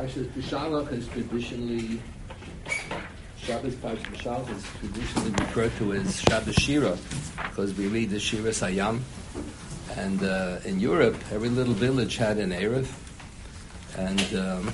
Parshas B'Shalach is traditionally, Shabbos Parshas B'Shalach is traditionally referred to as Shabbos Shira, because we read the Shira Sayam. And in Europe, every little village had an Erev, and the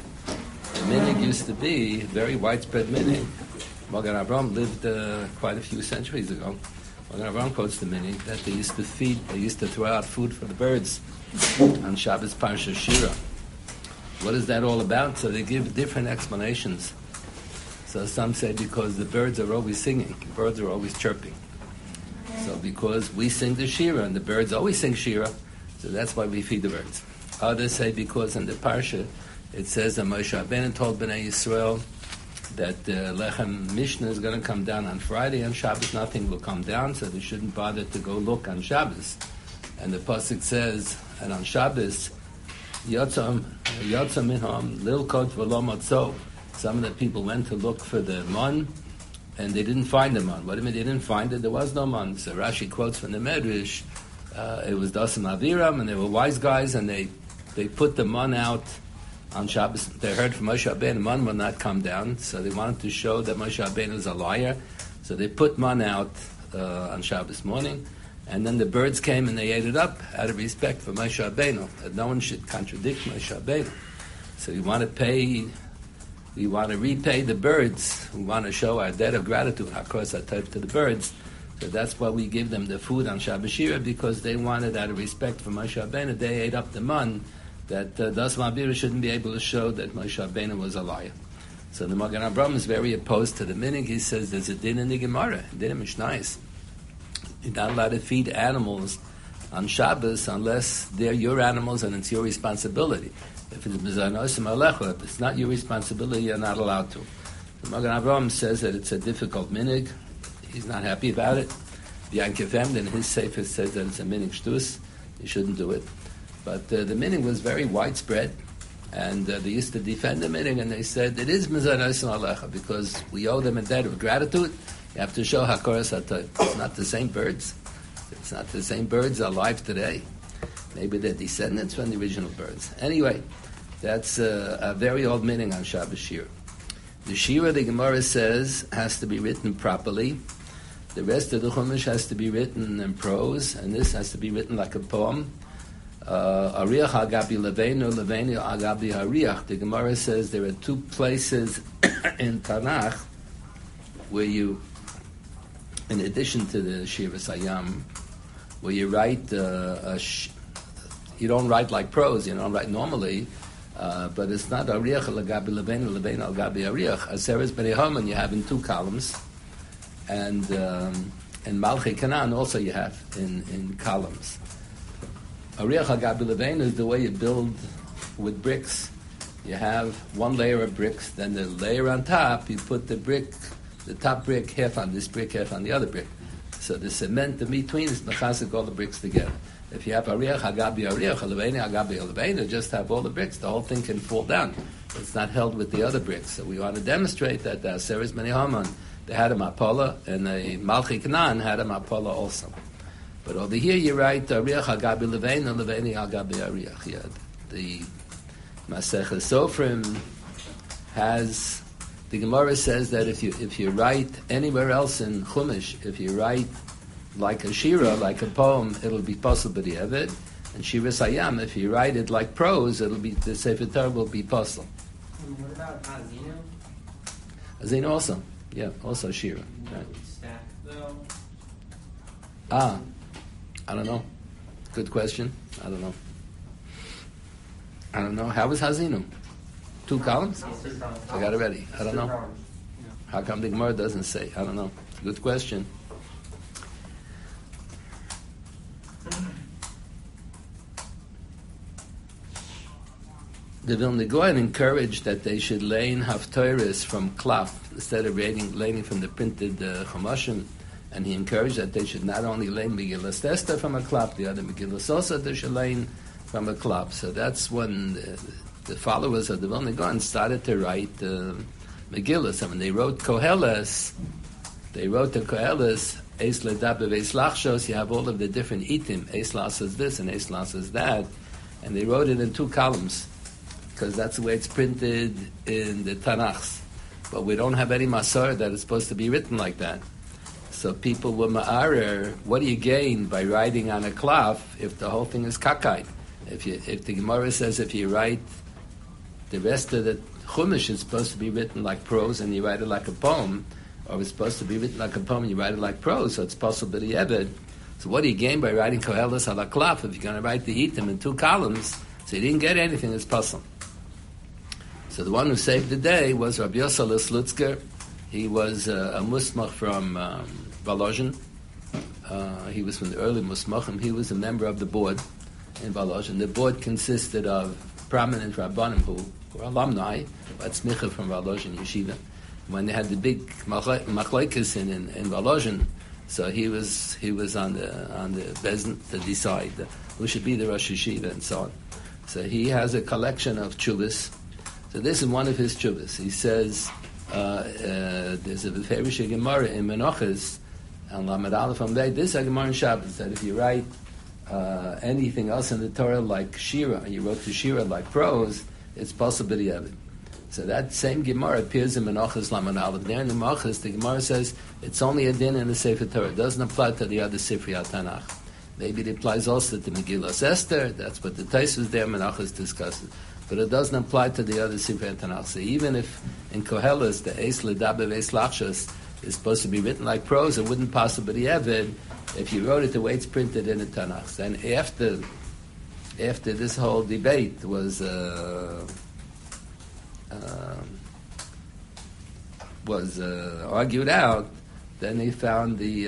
minig used to be very widespread minig. Magen Avraham lived quite a few centuries ago. Magen Avraham quotes the minig that they used to throw out food for the birds on Shabbos Parshas Shira. What is that all about? So they give different explanations. So some say because the birds are always singing, the birds are always chirping. So because we sing the Shira and the birds always sing Shira, so that's why we feed the birds. Others say because in the Parsha it says that Moshe Rabbeinu told Bnei Yisrael that the Lechem Mishnah is going to come down on Friday, and Shabbos nothing will come down, so they shouldn't bother to go look on Shabbos. And the Pasuk says, and on Shabbos, Yotza minham lilkot v'lo matzo. Some of the people went to look for the man, and they didn't find the man. What do you mean they didn't find it? There was no man. So Rashi quotes from the Medrash, it was Dasim Aviram, and they were wise guys, and they put the man out on Shabbos. They heard from Moshe Rabbeinu, the man will not come down, so they wanted to show that Moshe Rabbeinu is a liar. So they put man out on Shabbos morning, and then the birds came and they ate it up out of respect for Moshe Rabbeinu, that no one should contradict Moshe Rabbeinu. So we want to repay the birds. We want to show our debt of gratitude, hakos hatov, to the birds. So that's why we give them the food on Shabbos Shira, because they wanted, out of respect for Moshe Rabbeinu, they ate up the man, that Das Ma'abira shouldn't be able to show that Moshe Rabbeinu was a liar. So the Magen Avraham is very opposed to the minig. He says there's a din in the Gemara, din in Mishnayos. You're not allowed to feed animals on Shabbos unless they're your animals and it's your responsibility. If it's not your responsibility, you're not allowed to. The Magen Avraham says that it's a difficult minig. He's not happy about it. Yankiv Emd in his sefer says that it's a minig shtus. You shouldn't do it. But the minig was very widespread, and they used to defend the minig, and they said it is mizanosim alecha because we owe them a debt of gratitude. You have to show hakoras hatov. It's not the same birds. It's not the same birds alive today. Maybe they're descendants from the original birds. Anyway, that's a very old meaning on Shabbos Shira. The Shira, the Gemara says, has to be written properly. The rest of the Chumash has to be written in prose, and this has to be written like a poem. Ariach agabi leveinu, leveinu agabi ariach. The Gemara says there are two places in Tanakh where you, in addition to the Shira Sayam, where you write you don't write like prose, you don't write normally, but it's not Ariach Lagabi Leveinu, Leveinu Lagabi Ariach. Aseres Bnei Haman you have in two columns, and in Malchi Canaan also you have in columns. Ariach Lagabi Leveinu is the way you build with bricks. You have one layer of bricks, then the layer on top, you put the top brick half on this brick, half on the other brick. So the cement in between is mechasek all the bricks together. If you have ariach agabi ariach, leveinu agabi leveinu, just have all the bricks, the whole thing can fall down. It's not held with the other bricks. So we want to demonstrate that the Aseres Bnei Haman, they had a mapola, and the Malchi Canaan had a mapola also. But over here you write ariach agabi leveinu, leveinu agabi ariach. Yeah, the Masechah Sofrim has. The Gemara says that if you write anywhere else in Chumash, if you write like a shira, like a poem, it'll be possible b'diavad. And Shira Sayam, if you write it like prose, the Sefer Torah will be possible. What about Hazino? Hazino also, yeah, also shira. Right. Stack though. I don't know. Good question. I don't know. How was Hazino? Two columns? I got it ready. I don't know. How come the Gemara doesn't say? I don't know. Good question. The Vilna Gaon encouraged that they should learn haftorahs from klaf instead of learning from the printed Chumashim, and he encouraged that they should not only learn Megillas Esther from a klaf, the other Megillas also they should learn from a klaf. So that's when the followers of the Vilna Gaon started to write Megillas. And when they wrote Koheles, Eis Ledaber Eis Lachshos, you have all of the different itim. Eis Las is this and Eis Las is that. And they wrote it in two columns. because that's the way it's printed in the Tanachs. But we don't have any Masar that is supposed to be written like that. So people were ma'arer, what do you gain by writing on a klaf if the whole thing is kakai? If the Gemara says if you write the rest of the Chumash is supposed to be written like prose and you write it like a poem, or it's supposed to be written like a poem and you write it like prose, so it's possible to Yeved. So what do you gain by writing Koheles ala klaf if you're going to write the Itim in 2 columns? So you didn't get anything, it's possible. So the one who saved the day was Rabbi Yosel Slutzker. He was a musmach from Volozhin. He was from the early musmachim. He was a member of the board in Volozhin. The board consisted of prominent rabbanim who were alumni, but smicha from Volozhin Yeshiva. When they had the big machlokes in Volozhin, so he was on the bezin to decide who should be the Rosh Yeshiva and so on. So he has a collection of tshuvas. So this is one of his tshuvas. He says there's a Beferish Gemara in Menachos and Lamed Aleph Amdei. This is a Gemara in Shabbos that if you write anything else in the Torah like Shira, and you wrote to Shira like prose, it's possible to have it. So that same Gemara appears in Menachos Lamed Aleph. There in the Menachos, the Gemara says it's only a din in the Sefer Torah. It doesn't apply to the other Sifrei Tanakh. Maybe it applies also to Megillas Esther. That's what the Taisus there, Menachos discusses. But it doesn't apply to the other Sifrei Tanakh. So even if in Koheles the Eis Ledaber Eis Lachshas is supposed to be written like prose, it wouldn't possibly be Eved if you wrote it the way it's printed in the Tanakh. Then after this whole debate was argued out, then he found the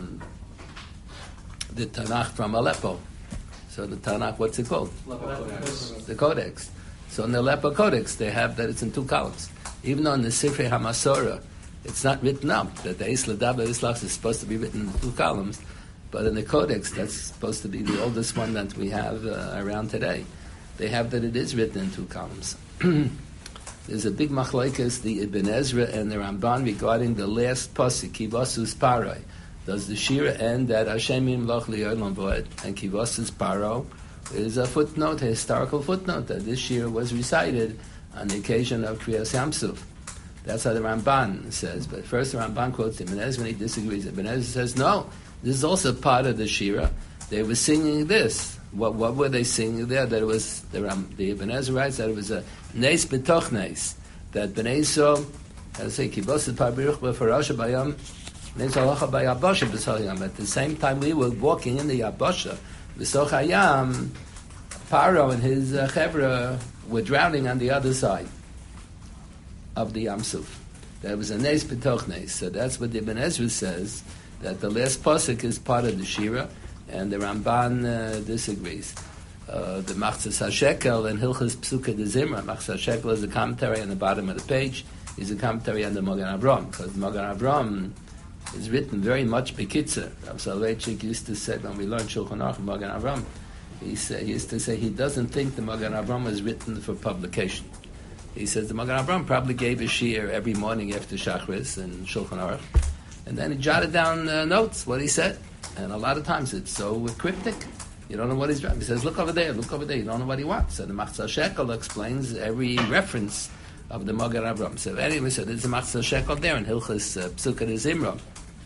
Tanakh from Aleppo. So the Tanakh, what's it called? The Codex. So in the Aleppo Codex, they have that it's in 2 columns. Even though in the Sifrei HaMasorah, it's not written up that the Eis Ledaber Eis Lachshas is supposed to be written in 2 columns, but in the Codex, that's supposed to be the oldest one that we have around today. They have that it is written in 2 columns. There's a big machlokes, the Ibn Ezra and the Ramban regarding the last pasuk, Kivasus Paroi. Does the Shira end at Hashem Yimloch Li'olam V'ed? And Kivasus Paro is a footnote, a historical footnote, that this Shira was recited on the occasion of Kriyas Yamsuf. That's how the Ramban says. But first the Ramban quotes Ibn Ezra and he disagrees. Ibn Ezra says, no, this is also part of the Shira. They were singing this. What were they singing there? That it was, the Ibn Ezra writes that it was a Neis B'toch Neis. That B'nai Yisrael, as I say, Kivasus Parbiruch B'farasha Bayam, at the same time we were walking in the Yabasha, V'soch Hayam, Paro and his Chevra were drowning on the other side of the Yamsuf. There was a Neis B'toch Neis. So that's what the Ibn Ezra says, that the last pasuk is part of the Shira, and the Ramban disagrees. The Machzas HaShekel and Hilchas Psuka de Zimra. Machzas HaShekel is a commentary on the bottom of the page. Is a commentary on the Magen Avraham, because Magen Avraham is written very much bekitzer. Rav Soloveitchik used to say, when we learned Shulchan Aruch and Magen Avraham, he used to say he doesn't think the Magen Avraham was written for publication. He says the Magen Avraham probably gave a shiur every morning after Shachris and Shulchan Aruch, and then he jotted down notes, what he said. And a lot of times it's so cryptic, you don't know what he's driving. He says, look over there, you don't know what he wants. So the Machzas Shekel explains every reference of the Magen Avraham. So anyway, so there's a Machzas Shekel there in Hilchas Psuka de Zimra.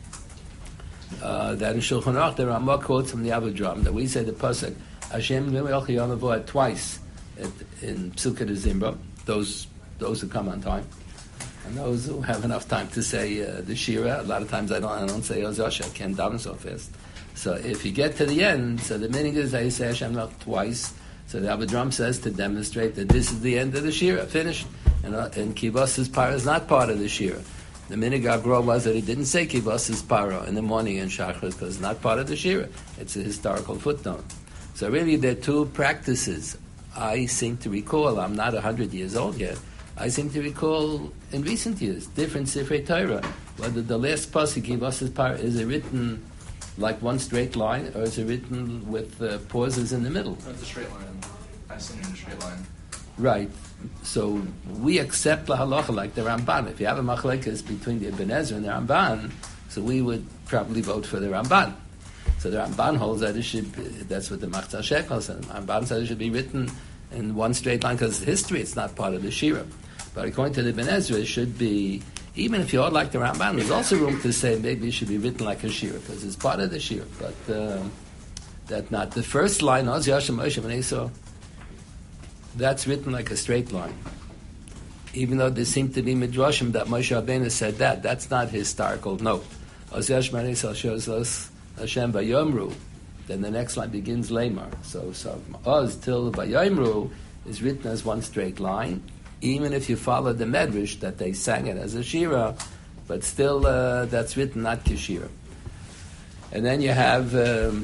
That in Shulchan Aruch there are more quotes from the Avodram that we say the pasuk Hashem Yimloch Li'olam V'ed twice in Psuka de Zimra. Those who come on time, and those who have enough time to say the Shira. A lot of times I don't say Ozosh. I can't daven so fast. So if you get to the end, so the meaning is I say Hashem Yimloch twice. So the Avodram says to demonstrate that this is the end of the Shira, finished. And Kivas's Parah is not part of the Shira. The minig Agro was that he didn't say Kivas's Parah in the morning in Shachris because it's not part of the Shira. It's a historical footnote. So really there are 2 practices. I seem to recall, I'm not 100 years old yet, I seem to recall in recent years, different Sifrei Torah, whether the last pasuk, Kivas's Parah, is it written like one straight line, or is it written with pauses in the middle? It's a straight line. I've seen it in a straight line. Right. So we accept the halacha like the Ramban. If you have a machlekes between the Ibn Ezra and the Ramban, so we would probably vote for the Ramban. So the Ramban holds that it should be, that's what the Machzas Shekel says. The Ramban says it should be written in one straight line because history, it's not part of the Shira. But according to the Ibn Ezra, it should be, even if you are like the Ramban, there's also room to say maybe it should be written like a Shira because it's part of the Shira. But that not. The first line, Oz Yashem Moshe B'nai Yisrael, that's written like a straight line. Even though there seem to be midrashim that Moshe Rabbeinu said that, that's not historical note. Oz Yashem B'nai Yisrael shows us Hashem Vayomru. Then the next line begins Lamar. So Oz till Vayomru is written as one straight line, even if you follow the Medrash that they sang it as a Shira, but still that's written not Kishira. And then you have the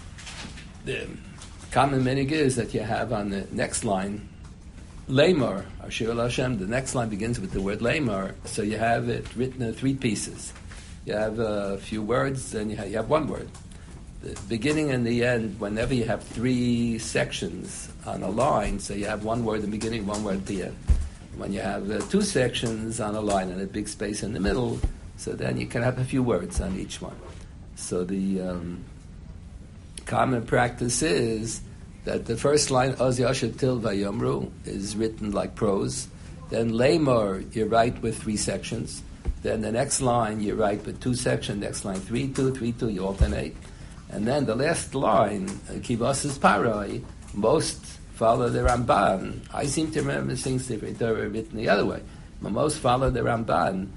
common minig is that you have on the next line Lamar, Ashir El Hashem. The next line begins with the word Lamar, so you have it written in three pieces. You have a few words, then you have one word. The beginning and the end, whenever you have three sections on a line, so you have one word in the beginning, one word at the end. When you have two sections on a line and a big space in the middle, so then you can have a few words on each one. So the common practice is that the first line, Oz Yasher Til Vayomru, is written like prose. Then Lamar, you write with three sections. Then the next line, you write with two sections. Next line, 3-2, 3-2, you alternate. And then the last line, Kivas's Parai, most follow the Ramban. I seem to remember things that were written the other way. But most follow the Ramban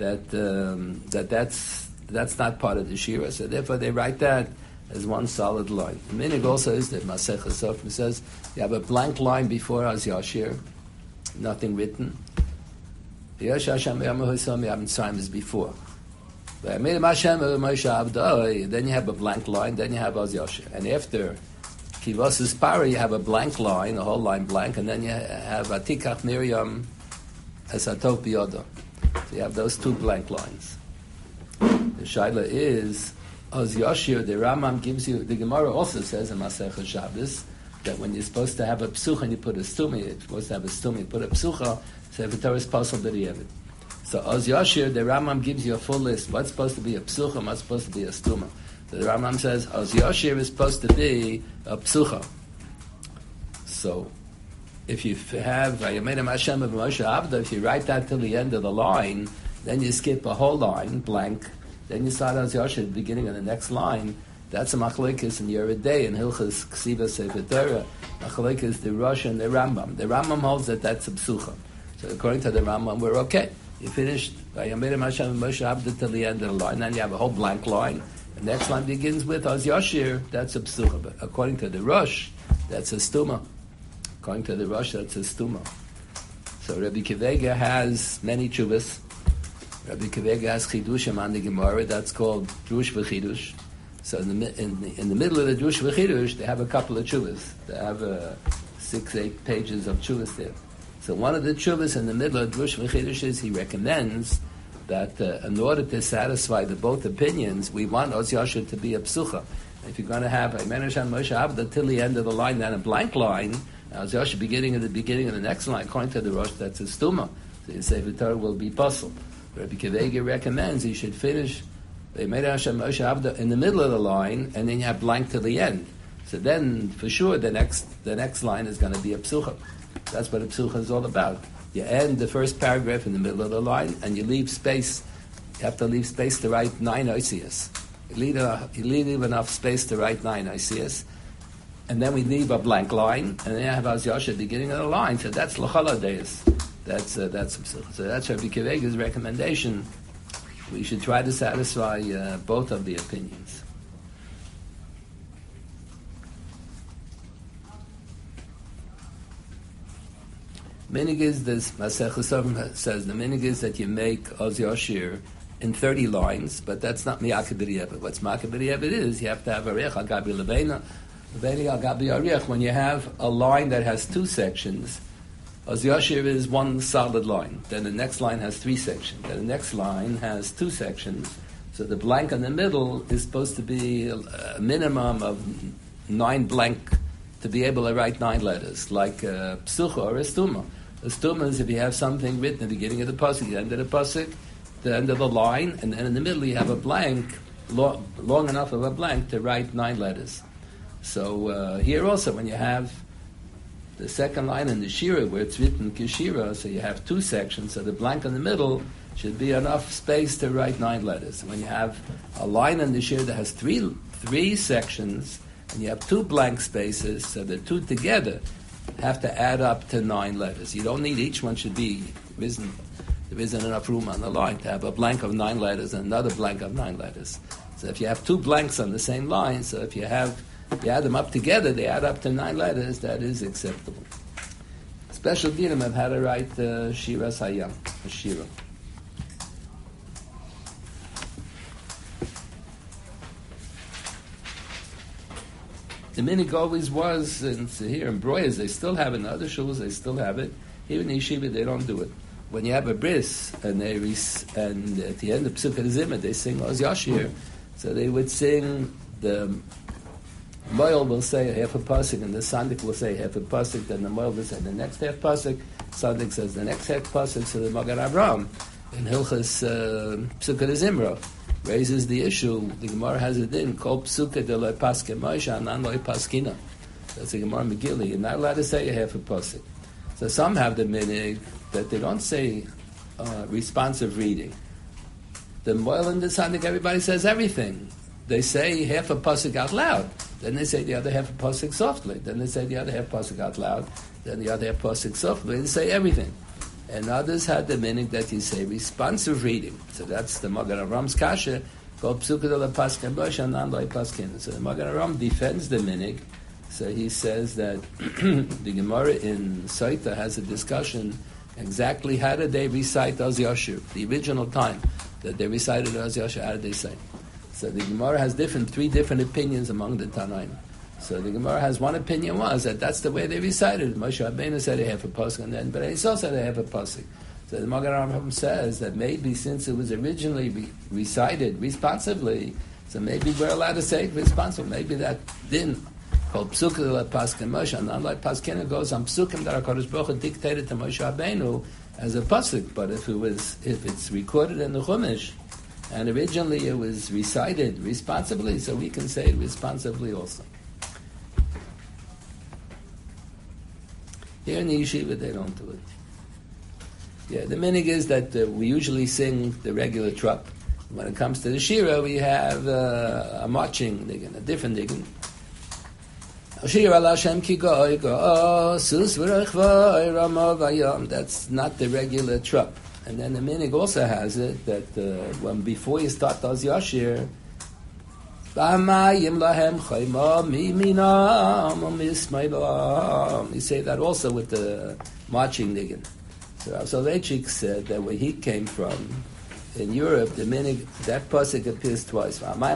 that's not part of the Shira. So therefore they write that as one solid line. The minig also is that Masech Sofrim says you have a blank line before Az Yashir, nothing written. Yosh Hashem Yamahu you haven't signed this before. Then you have a blank line, then you have Az Yashir. And after Kivos's Para, you have a blank line, a whole line blank, and then you have Atikach Miriam as Atov Biyodo. So you have those two blank lines. The Shaila is, Az Yashir, the Rambam gives you, the Gemara also says in Masechah Shabbos, that when you're supposed to have a psucha and you put a stumi, you're supposed to have a stumi, you put a psucha, so if the Torah is possible, that you have it. So Az Yashir, the Rambam gives you a full list. What's supposed to be a psucha, what's supposed to be a stuma. So the Rambam says, Az Yashir is supposed to be a psucha. So, if you have Vayomedim Hashem of Moshe Avda, if you write that till the end of the line, then you skip a whole line, blank, then you start Az Yashir at the beginning of the next line. That's a machlekes in Yeridei and Hilchas Ksiva Sefer Torah. Machlekes the Rosh and the Rambam. The Rambam holds that that's a psucha. So according to the Rambam, we're okay. You finished Vayomedim Hashem of Moshe Avda till the end of the line, then you have a whole blank line. The next line begins with Az Yashir, that's a psucha. But according to the Rosh, that's a stuma. According to the Rosh, that's a stuma. So Rabbi Kivega has many chuvas. Rabbi Kivega has chidushim on the Gemara. That's called drush v'chidush. So in the middle of the drush v'chidush, they have a couple of chuvas. They have 6-8 pages of chuvas there. So one of the chuvas in the middle of drush v'chidush is he recommends that in order to satisfy the both opinions, we want Oz Yashir to be a psucha. If you're going to have a Menashan Moshe Avda till the end of the line, then a blank line, Oz Yashir beginning of the next line, according to the Rosh, that's a stuma. So you say the Torah will be puzzled. Rabbi Kivega recommends you should finish the Menashan Moshe Avda in the middle of the line, and then you have blank to the end. So then, for sure, the next line is going to be a psucha. That's what a psucha is all about. You end the first paragraph in the middle of the line, and you leave space. You have to leave space to write 9 oisias. You leave enough space to write 9 oisias, and then we leave a blank line, and then you have Az Yashir at the beginning of the line. So that's l'chala deis. That's so that's Rabbi Kivega's recommendation. We should try to satisfy both of the opinions. Minig is this, Masech Sofrim says, the minig is that you make Oz Yashir in 30 lines, but that's not Miyakeh B'Di'evet. What's Miyakeh B'Di'evet is you have to have Ariach Al Gabi Lebeina, Lebeina Al Gabi Ariach. When you have a line that has 2 sections, Oz Yashir is one solid line. Then the next line has 3 sections. Then the next line has 2 sections. So the blank in the middle is supposed to be a minimum of 9 blank to be able to write 9 letters, like a psucha or a stuma. A stuma is if you have something written at the beginning of the pasuk, the end of the pasuk, the end of the line, and then in the middle you have a blank, long enough of a blank to write 9 letters. So here also, when you have the second line in the Shira, where it's written Kishira, so you have two sections, so the blank in the middle should be enough space to write 9 letters. When you have a line in the Shira that has three sections, and you have 2 blank spaces, so the 2 together have to add up to 9 letters. You don't need, each one should be, there isn't enough room on the line to have a blank of 9 letters and another blank of 9 letters. So if you have 2 blanks on the same line, so if you add them up together, they add up to 9 letters, that is acceptable. Special dinim of how to write Shira Hayam, a Shira. The minig always was, and here in Broyas, they still have it, in other shuls, they still have it. Here in Yeshiva, they don't do it. When you have a bris, and at the end of Psukkah Zimah, they sing Oz Yashir, so they would sing, the Moil will say half a pasuk, and the Sandik will say half a pasuk, then the Moil will say the next half pasuk, Sandik says the next half pasuk, so the Magen Avraham, in Hilchas Psukkah Zimra, raises the issue. The Gemara has it in Kol Psukkah de Loi Paske Moshe Anan Loi Paskina. That's the Gemara Megillah. You're not allowed to say a half a pasuk. So some have the minig that they don't say responsive reading. The Moil and the Sandik, everybody says everything. They say half a pasuk out loud. Then they say the other half a pasuk softly. Then they say the other half pasuk out loud. Then the other half pasuk softly. They say everything. And others had the meaning that you say responsive reading. So that's the Magen Avram's kasha, called Psukkah de la Paskin Bosh and Nan Loi Paskin. So the Magen Avram defends the minig. So he says that the Gemara in Saita has a discussion exactly how did they recite Oz Yashir, the original time that they recited Oz Yashir, how did they say? So the Gemara has 3 different opinions among the Tanaim. So the Gemara has one opinion was that that's the way they recited. Moshe Rabbeinu said a half a pasuk, and then but Esau said a half a pasuk. So the Magen Avraham says that maybe since it was originally recited responsively, so maybe we're allowed to say it responsibly. Maybe that din called Psukkah de la Paskin Moshe, and unlike Paskina goes on Psukim that HaKadosh Baruch Hu dictated to Moshe Rabbeinu as a pasuk. But if it's recorded in the Chumash, and originally it was recited responsibly, so we can say it responsibly also. Here in the yeshiva, they don't do it. Yeah, the minig is that we usually sing the regular trup. When it comes to the shira, we have a marching niggin, a different niggin. Shira al Hashem ki goy go, sus v'rechvay rama vayam. That's not the regular trup. And then the minig also has it that when before you start Oz Yashir, you say that also with the marching niggin. So Rav Soloveitchik said that where he came from, in Europe, the minig, that pasuk appears twice.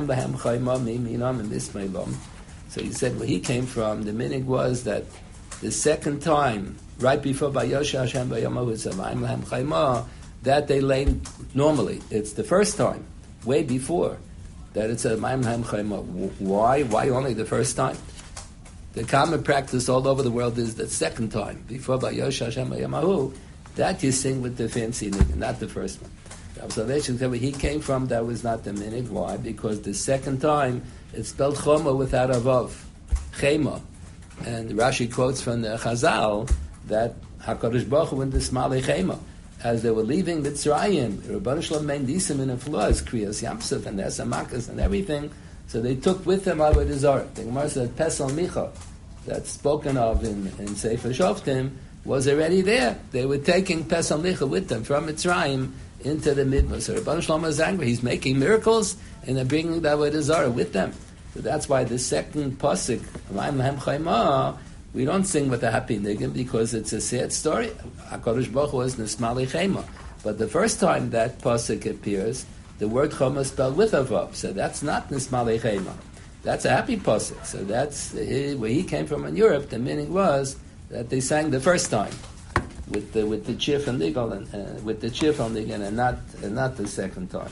So he said where he came from, the minig was that the second time, right before Vayosha Hashem Vayamahu, that they lay normally. It's the first time, way before, that it's a Ma'im Lahem Chayma. Why? Why only the first time? The common practice all over the world is the second time, before Vayosh Hashem Vayamahu, that you sing with the fancy niggin, not the first one. The observation that where he came from, that was not the minig. Why? Because the second time, it's spelled Choma without a Vav. Chema. And Rashi quotes from the Chazal that HaKadosh Baruch Hu in the Smali Chema. As they were leaving Mitzrayim, Rabban Shalom made Nisim in the Flores, Kriyas Yamsuf and Esamakas and everything, so they took with them Avodah Zarah. The Gemara said Pesel Micha, that's spoken of in Sefer Shoftim, was already there. They were taking Pesel Micha with them from Mitzrayim into the Midbar. So Rabban Shalom is angry. He's making miracles, and they're bringing the Avodah Zarah with them. So that's why the second pasuk, Ma'im Lahem Chayma, we don't sing with a happy niggin because it's a sad story. HaKadosh Baruch Hu is Nismali Chema. But the first time that pasuk appears, the word Choma is spelled with a vav. So that's not Nismali Chema. That's a happy pasuk. So that's where he came from in Europe. The meaning was that they sang the first time with the chif and niggin and with the chif and niggin and not the second time.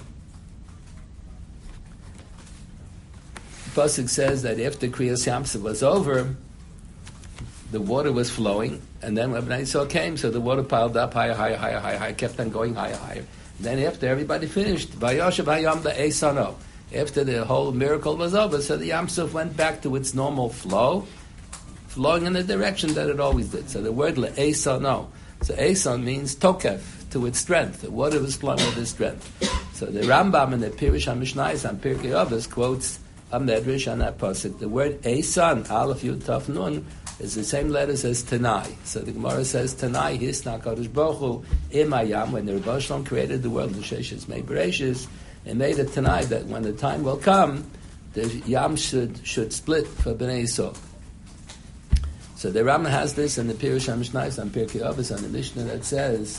The pasuk says that after Kriyas Yamsuf was over, the water was flowing, and then when Yisrael came, so the water piled up higher, kept on going higher. Then after everybody finished, Vayoshev Hayam Ba'esano, after the whole miracle was over, so the Yamsuf went back to its normal flow flowing in the direction that it always did. So the word le'esa, no. So Eson means tokef, to its strength. The water was flowing with its strength. So the Rambam in the Pirush HaMishnayos on Pirkei Avos quotes a medrash on that pasuk. The word Eson, Aleph Yud Taf Nun, is the same letters as Tanai. So the Gemara says Tanai Hisna Kadosh Baruch Hu Im Hayam. When the Rebbe Shalom created the world, the Sheshes made Bereshis, and made a Tanai that when the time will come, the Yam should split for Bnei Yisrael. So the Rambam has this in the Pirush HaMishnayos on Pirkei Avos on the Mishnah that says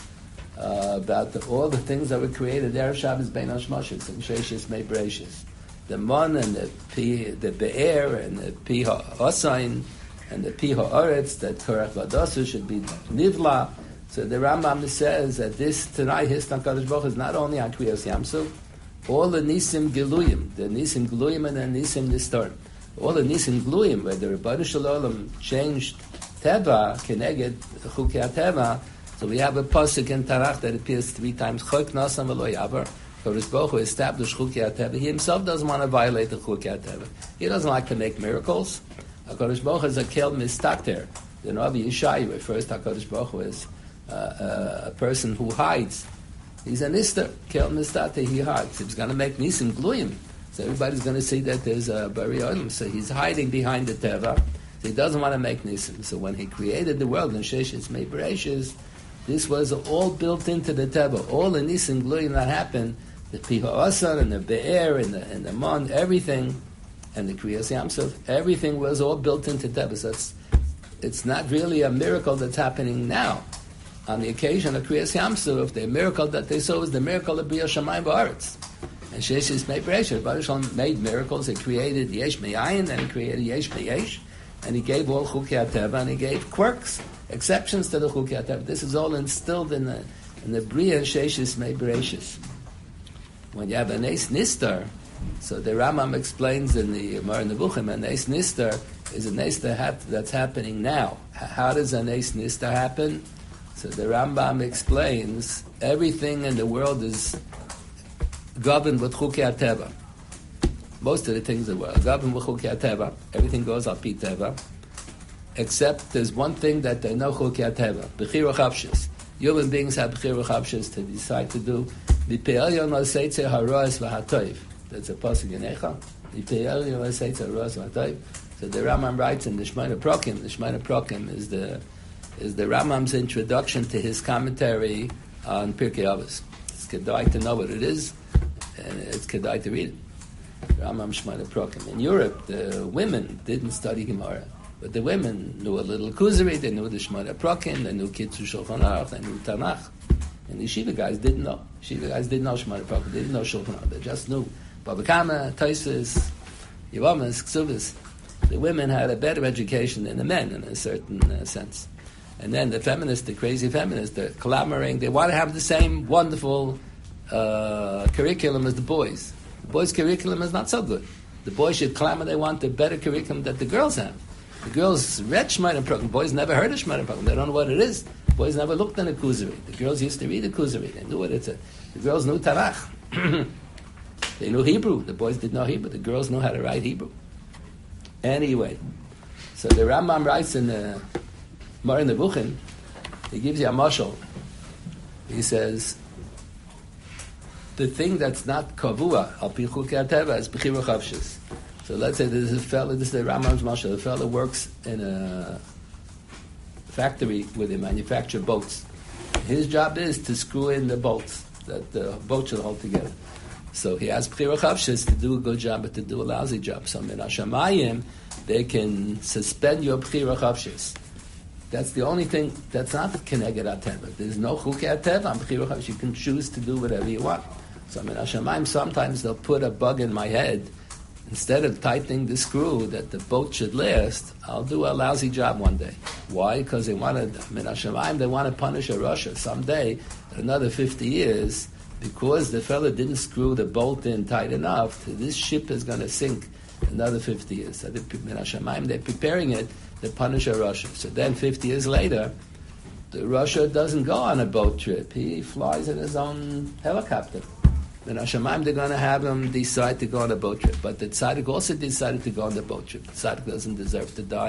about all the things that were created. Erev Shabbos Bein Hashmashos and Sheshes made Bereshis. The Mon and the Be'er and the Pi Ha'osain and the Pi Ha'oretz, that Korach Vadasu should be Nivla. So the Rambam says that this Tanai Hisna Kadosh Baruch is not only on Kriyas Yamsuf, all the Nisim Giluyim, the Nisim Giluyim and the Nisim Nistar, all the Nisim Giluyim, where the Rebbeinu Shalom changed Teva, Keneged Chukei Teva. So we have a pasuk in Tanakh that appears 3 times. Chok Nasam V'lo Yavar. Kadosh Baruch Hu established Chukei Teva. He himself doesn't want to violate the Chukei Teva. He doesn't like to make miracles. HaKadosh Baruch Hu is a kel mistakter. The Navi Yeshayahu refers to HaKadosh Baruch Hu as a person who hides. He's a nister, kel mistakter, he hides. He's going to make nisim gluyim. So everybody's going to see that there's a bari olim. So he's hiding behind the teva. So he doesn't want to make nisim. So when he created the world, and Sheshes made Bereshis, this was all built into the teva. All the nisim gluyim that happened, the Pi Ha'osan and the Be'er and the Mon, everything, and the Kriyas Yamsuf, everything was all built into Teva. So it's not really a miracle that's happening now. On the occasion of Kriyas Yamsuf, the miracle that they saw was the miracle of B'yah Shamayim Ba'aretz. And Sheshes made Bereshis. Baruch Shalom made miracles. He created Yesh Me'ayin, and he created Yesh Me'yesh, and he gave all Chukei Teva, and he gave quirks, exceptions to the Chukei Teva. This is all instilled in the Bria Sheshes made Bereshis. When you have an Eis Nistar, so the Rambam explains in the Gemara Nevuchim, an Eis Nistar is an Eis that's happening now. How does an Eis Nistar happen? So the Rambam explains everything in the world is governed with Chukei Teva. Most of the things in the world are governed with Chukei Teva. Everything goes al Pi Teva, except there's one thing that they know Chukei Teva. Bechira Chavshis. Human beings have Bechira Chavshis to decide to do. That's a pasuk in Echa. So the Rambam writes in the Shemona Prokim. The Shemona Prokim is the Rambam's introduction to his commentary on Pirkei Avos. It's kedai to know what it is, and it's kedai to read it. Rambam Shemona Prokim. In Europe, the women didn't study Gemara, but the women knew a little Kuzari. They knew the Shemona Prokim. They knew Kitzur Shulchan Aruch. They knew Tanakh. And the Yeshiva guys didn't know. Yeshiva guys didn't know Shemona Prokim. They didn't know Shulchan Aruch. They just knew Baba Kama, Taisus, Yevamas, Ksubis. The women had a better education than the men in a certain sense. And then the feminists, the crazy feminists, they're clamoring. They want to have the same wonderful curriculum as the boys. The boys' curriculum is not so good. The boys should clamor they want the better curriculum that the girls have. The girls read Shemona Prokim. Boys never heard of Shemona Prokim. They don't know what it is. Boys never looked in a Kuzari. The girls used to read a Kuzari. They knew what it's a. The girls knew Tanakh. They knew Hebrew. The boys didn't know Hebrew. The girls knew how to write Hebrew. Anyway, so the Rambam writes in the Mar Nevuchim, he gives you a mashal. He says, the thing that's not kavua, al pi chukei teva, is b'chira chavshis. So let's say there's a fellow, this is the Rambam's mashal, the fellow works in a factory where they manufacture boats. His job is to screw in the bolts, that the boat should hold together. So he has b'chira chavshis to do a good job, but to do a lousy job. So min hashamayim, they can suspend your b'chira chavshis. That's the only thing that's not keneged ateva. There's no chukei ateva on b'chira chavshis. You can choose to do whatever you want. So min hashamayim, sometimes they'll put a bug in my head. Instead of tightening the screw that the boat should last, I'll do a lousy job one day. Why? Because they want to, min hashamayim, they want to punish a Russia someday, another 50 years, because the fellow didn't screw the bolt in tight enough. This ship is going to sink another 50 years. So min hashamayim, they're preparing it to punish a Russia. So then 50 years later, the Russia doesn't go on a boat trip. He flies in his own helicopter. Min hashamayim, they're going to have him decide to go on a boat trip. But the tzaddik also decided to go on the boat trip. The tzaddik doesn't deserve to die.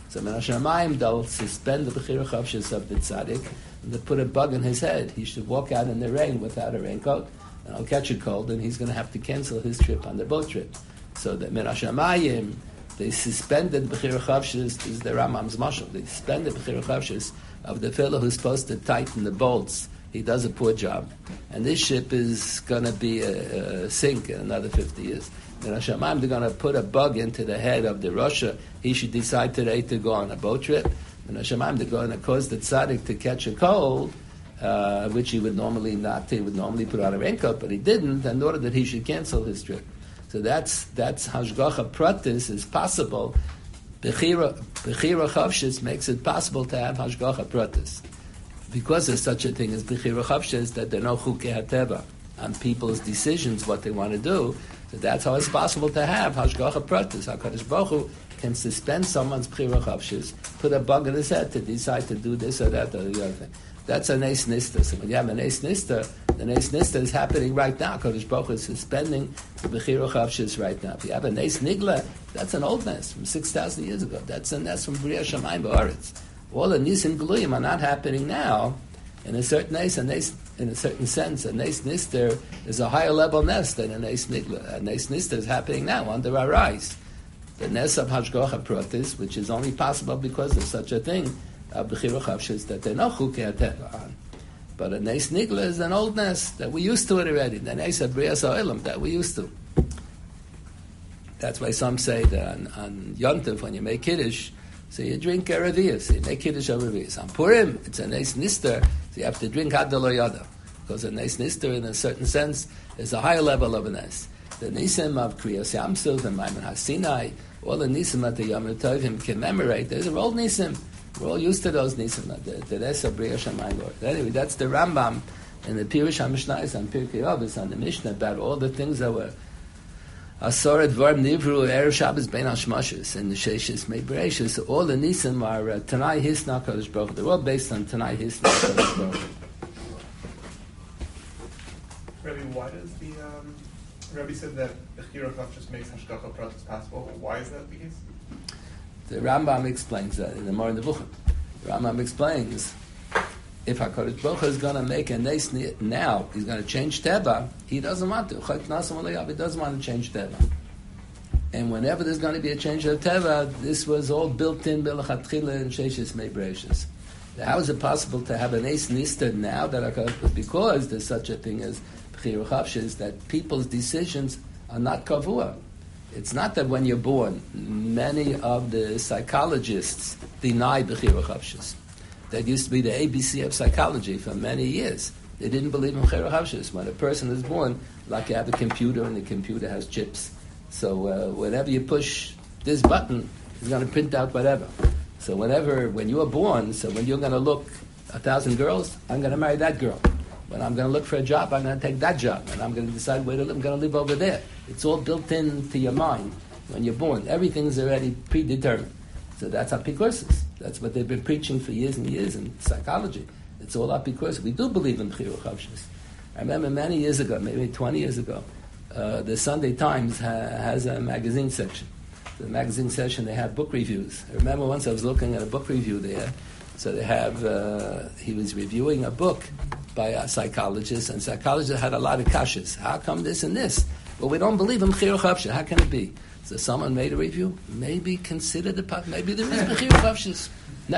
So Min HaShamayim, they'll suspend the Bechira Chavshis of the tzaddik, and they put a bug in his head. He should walk out in the rain without a raincoat, and I'll catch a cold, and he's going to have to cancel his trip on the boat trip. So the Min HaShamayim, they suspended Bechira Chavshis, this is the Rambam's mashal, they suspended Bechira Chavshis of the fellow who's supposed to tighten the bolts. He does a poor job. And this ship is going to be a sink in another 50 years. Min HaShamayim, they're going to put a bug into the head of the Russia. He should decide today to go on a boat trip. Min HaShamayim, they're going to cause the tzaddik to catch a cold, which he would normally not. He would normally put on a raincoat, but he didn't, in order that he should cancel his trip. So that's Hashgacha Pratis is possible. Bechira Chavshis makes it possible to have Hashgacha Pratis. Because there's such a thing as Bechira Chavshis, that there are no Chukei HaTeva on people's decisions, what they want to do. So that's how it's possible to have Hashgacha Pratis. HaKadosh Baruch Hu can suspend someone's Bechira Chavshis, put a bug in his head to decide to do this or that or the other thing. That's a Nes Nista. So when you have a Nes Nista, the Nes Nista is happening right now. HaKadosh Baruch Hu is suspending the Bechira Chavshis right now. If you have a Nes Nigla, that's an old Nes from 6,000 years ago. That's a Nes from B'riyah Shamayim Ba'aretz. All the Nisim Gluyim are not happening now. In a certain Nes, in a certain sense, a Nes Nister is a higher level Nes than a Nes Nigla. A Nes Nister is happening now under our eyes. The Nes of Hashgacha Pratis, which is only possible because of such a thing, of Bechira Chavshis, that they're no Chukei HaTeva on. But a Nes Nigla is an old Nes that we used to it already. The Nes of B'riyas Ha'olam that we used to. That's why some say that on Yom Tov, when you make Kiddush, so you drink a Revi'ah, so you make Kiddush of Revi'ah. On Purim, it's a Nes Nister, so you have to drink Ad Lo Yada. Because a Nes Nister, in a certain sense, is a higher level of a Nes. The Nisim of Kriyas Yamsuf and Maimon HaSinai, all the Nisim that the Yom Tovim commemorate, there's an old Nisim. We're all used to those Nisim, the Nes of B'riyah Shamayim Lord. Anyway, that's the Rambam in the Pirush HaMishnayos on Pirkei Avos on the Mishnah about all the things that were Asoret Dvarim Nivru Erev Shabbos Bein Hashmashos and the Sheishis Mei Bereishis. So all the Nisim are Tanai Hisna Kadosh Baruch Hu. They're all based on Tanai Hisna Kadosh Baruch Hu. Rabbi, why does the Rabbi said that the Bechira Chavshis makes Hashgacha Pratis possible? Why is that the case? The Rambam explains that in the Moreh Nevuchim. The Rambam explains if HaKadosh Baruch Hu is going to make a nes now, he's going to change Teva, he doesn't want to. He doesn't want to change Teva. And whenever there's going to be a change of Teva, this was all built in B'lechatchila and Sheishis Mei Bereishis. How is it possible to have a nes nista now that HaKadosh, because there's such a thing as Bechira Chavshis, that people's decisions are not kavua. It's not that when you're born, many of the psychologists deny Bechira Chavshis. That used to be the ABC of psychology for many years. They didn't believe in Bechira Chavshis. When a person is born, like you have a computer and the computer has chips. So whenever you push this button, it's going to print out whatever. So when you are born, so when you're going to look 1,000 girls, I'm going to marry that girl. When I'm going to look for a job, I'm going to take that job. And I'm going to decide where to live. I'm going to live over there. It's all built into your mind when you're born. Everything's already predetermined. So that's apikursis. That's what they've been preaching for years and years in psychology. It's all apikursis. We do believe in Bechira Chavshis. I remember many years ago, maybe 20 years ago, the Sunday Times has a magazine section. The magazine section, they have book reviews. I remember once I was looking at a book review there. So they have, he was reviewing a book by a psychologist, and psychologists had a lot of kashas. How come this and this? Well, we don't believe in Bechira Chavshis. How can it be? So someone made a review. Maybe consider maybe there is Bechira Chavshis.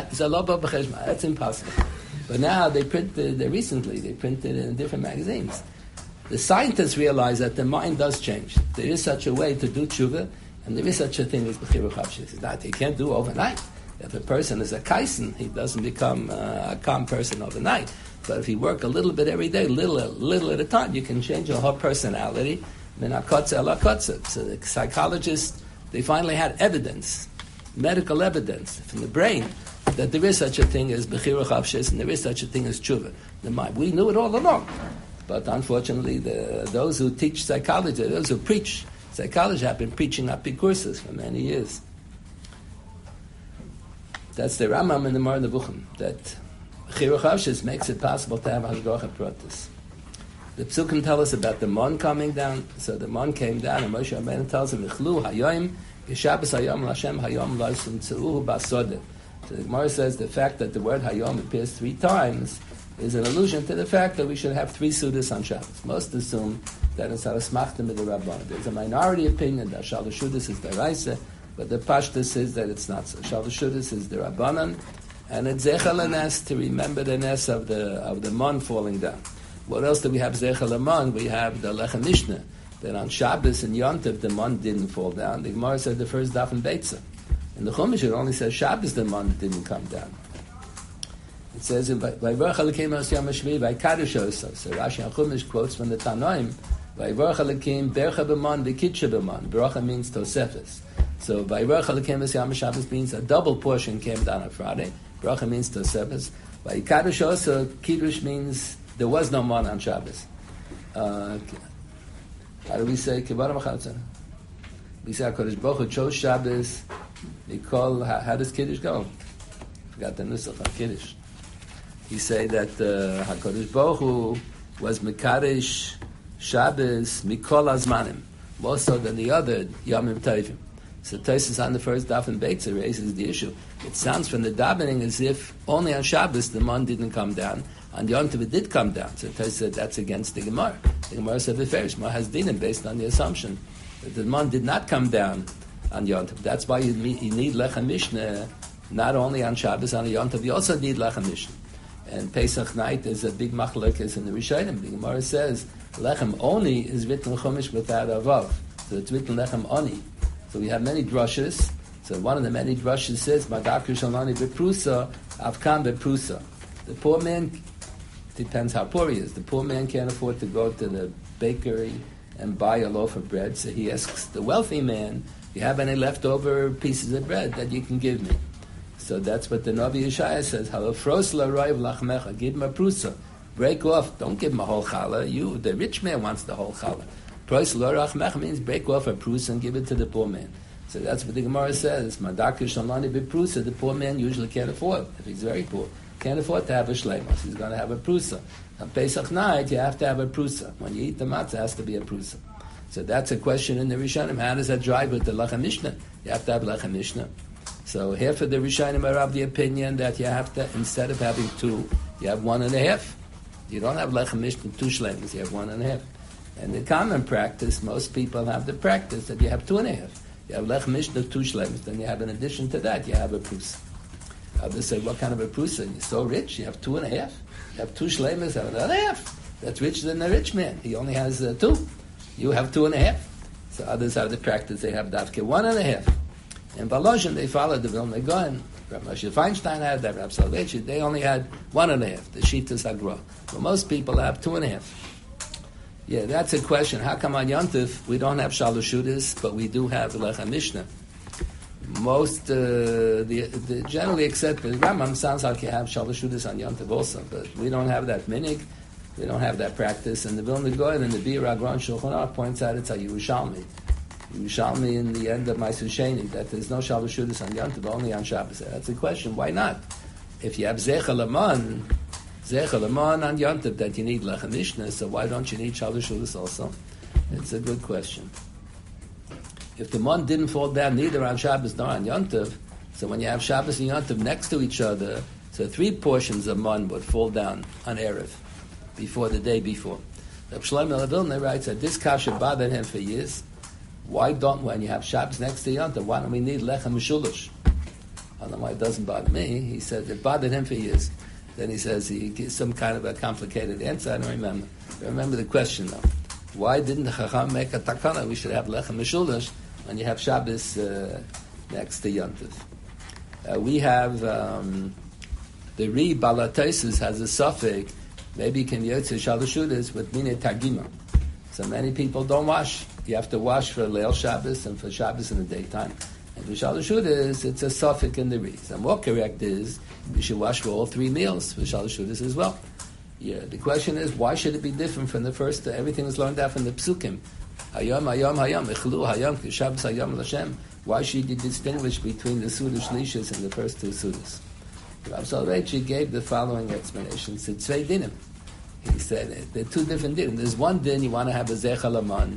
That's impossible. But now they printed it in different magazines. The scientists realize that the mind does change. There is such a way to do tshuva, and there is such a thing as Bechira Chavshis. That he can't do overnight. If a person is a kaisen, he doesn't become a calm person overnight. But if you work a little bit every day, little at a time, you can change your whole personality. So the psychologists, they finally had evidence, medical evidence from the brain, that there is such a thing as Bechira Chavshis and there is such a thing as tshuva. The mind. We knew it all along. But unfortunately, those who teach psychology, those who preach psychology, have been preaching apikursis for many years. That's the Rambam in the Moreh Nevuchim, that Bechira Chavshis makes it possible to have Hashgacha Pratis. The Psukim tell us about the Mon coming down. So the Mon came down, and Moshe Rabbeinu tells him, "Ichlu hayoim Shabbos Hayom Lashem Hayom Lasim Tzeuhu Basodeh. So the Gemara says the fact that the word Hayom appears 3 times is an allusion to the fact that we should have 3 Sudas on Shabbos. Most assume that it's Harasmachtim with the Rabban. There's a minority opinion that Shalosh Shudas is the Raisa, but the Pashta says that it's not so. Shalosh Shudas is the Rabbanan, and it's Zechel Nes to remember the Nes of the Mon falling down. What else do we have Zechel Mon? We have the Lechem Mishnah, that on Shabbos and Yom Tov the Mon didn't fall down. The Gemara said the first daf in Beitza. In the Chumash it only says Shabbos the Mon didn't come down. It says in Vayvorach Elokim Es Yom HaShvi Vaykadosh Oso. So Rashi and Chumash quotes from the Tanoim, Vayvorach Elokim Bercha B'Mon V'Kitsha B'Mon. Bercha means Tosefes. So Vayvorach Elokim Es Yom HaShabbos means a double portion came down on Friday. Bercha means Tosefes. Vaykadosh Oso, Kiddush means there was no Mon on Shabbos. How do we say Kivaram Chatzah? We say HaKadosh Baruch Hu chose Shabbos. How does Kiddush go? I forgot the nusach on Kiddush. He say that HaKadosh Baruch Hu was Mekadesh Shabbos Mikol Azmanim, more so than the other Yomim Tovim. So Tosfos on the first daf in Beitza raises the issue. It sounds from the davening as if only on Shabbos the Mon didn't come down. On Yom Tov it did come down. So Tosfos said that's against the Gemara. The Gemara said the Ferishma has dinim based on the assumption that the Mon did not come down on Yom Tov. That's why you need Lechem Mishnah not only on Shabbos, on Yom Tov, you also need Lechem Mishnah. And Pesach night is a big machlokes in the Rishonim. The Gemara says Lechem Oni is written Chumash without Avav. So it's written Lechem Oni. So we have many drushes. So one of the many drushes says Madakir Shalani Beprusa, Avkan Beprusa. The poor man, depends how poor he is. The poor man can't afford to go to the bakery and buy a loaf of bread. So he asks the wealthy man, do you have any leftover pieces of bread that you can give me? So that's what the Navi Yeshaya says. Halafros la'roiv lachmecha. Give him a prusa. Break off. Don't give him a whole challah. The rich man wants the whole challah. Pros la'rachmecha means break off a prusa and give it to the poor man. So that's what the Gemara says. Madakir shalani b'prusa. The poor man usually can't afford. If he's very poor, can't afford to have a shleimus. He's going to have a prusa. On Pesach night, you have to have a prusa. When you eat the matzah, it has to be a prusa. So that's a question in the Rishonim. How does that drive with the Lechem Mishnah? You have to have Lechem Mishnah. So here for the Rishonim are of the opinion that you have to, instead of having 2, you have 1.5. You don't have Lechem Mishnah 2 shleimus, you have 1.5. And the common practice, most people have the practice that you have 2.5. You have Lechem Mishnah 2 shleimus, then you have in addition to that, you have a prusa. Others say, what kind of a prusa? You're so rich, you have 2.5. You have 2 shleimus, have 1.5. That's richer than the rich man. He only has 2. You have 2.5. So others have the practice, they have dafke 1.5. In Volozhin, they followed the Vilna Gaon. Rav Moshe Feinstein had that, Rav Soloveitchik, they only had 1.5, the Shitas Agra. But most people have 2.5. Yeah, that's a question. How come on Yom Tov we don't have Shalosh Shudas, but we do have Lechem Mishnah? Most, the generally accepted Rambam sounds like you have Shalosh Shudas on Yom Tov also, but we don't have that minig, we don't have that practice. And the Vilna Gaon and the Bir Agron Shulchan Aruch points out it's a Yerushalmi. Yerushalmi in the end of Ma'aser Sheni, that there's no Shalosh Shudas on Yom Tov, only on Shabbos. That's the question, why not? If you have Zechel Aman on Yom Tov, that you need Lechem Mishnah, so why don't you need Shalosh Shudas also? It's a good question. If the Mon didn't fall down neither on Shabbos nor on Yom Tov, so when you have Shabbos and Yom Tov next to each other, so 3 portions of Mon would fall down on Erev, before the day before. Reb Shlomo Vilna writes that this kasha bothered him for years. Why don't, when you have Shabbos next to Yom Tov, why don't we need Lechem Mishulosh? I don't know why it doesn't bother me. He said it bothered him for years. Then he says he gives some kind of a complicated answer. I don't remember. I remember the question though. Why didn't the Chacham make a takana? We should have Lechem Mishulosh when you have Shabbos next to Yom Tov. We have the Ri Balatosis has a suffix. Maybe you can yotze Shalosh Shudas with Minei Targima. So many people don't wash. You have to wash for Leil Shabbos and for Shabbos in the daytime. And for Shalosh Shudas, it's a suffix in the Ri. So more correct is you should wash for all 3 meals for Shalosh Shudas as well. Yeah, the question is, why should it be different from the first? Everything is learned out from the Psukim. Hayom, Hayom, Hayom, Echlu, Hayom, Shabbos, Hayom, Lashem. Why should you distinguish between the Sudas Lishas and the first 2 Sudas? Rav Soloveitchik gave the following explanation. It's Tzvei Dinim. He said there are 2 different dinim. There's one din you want to have a Zechel Aman.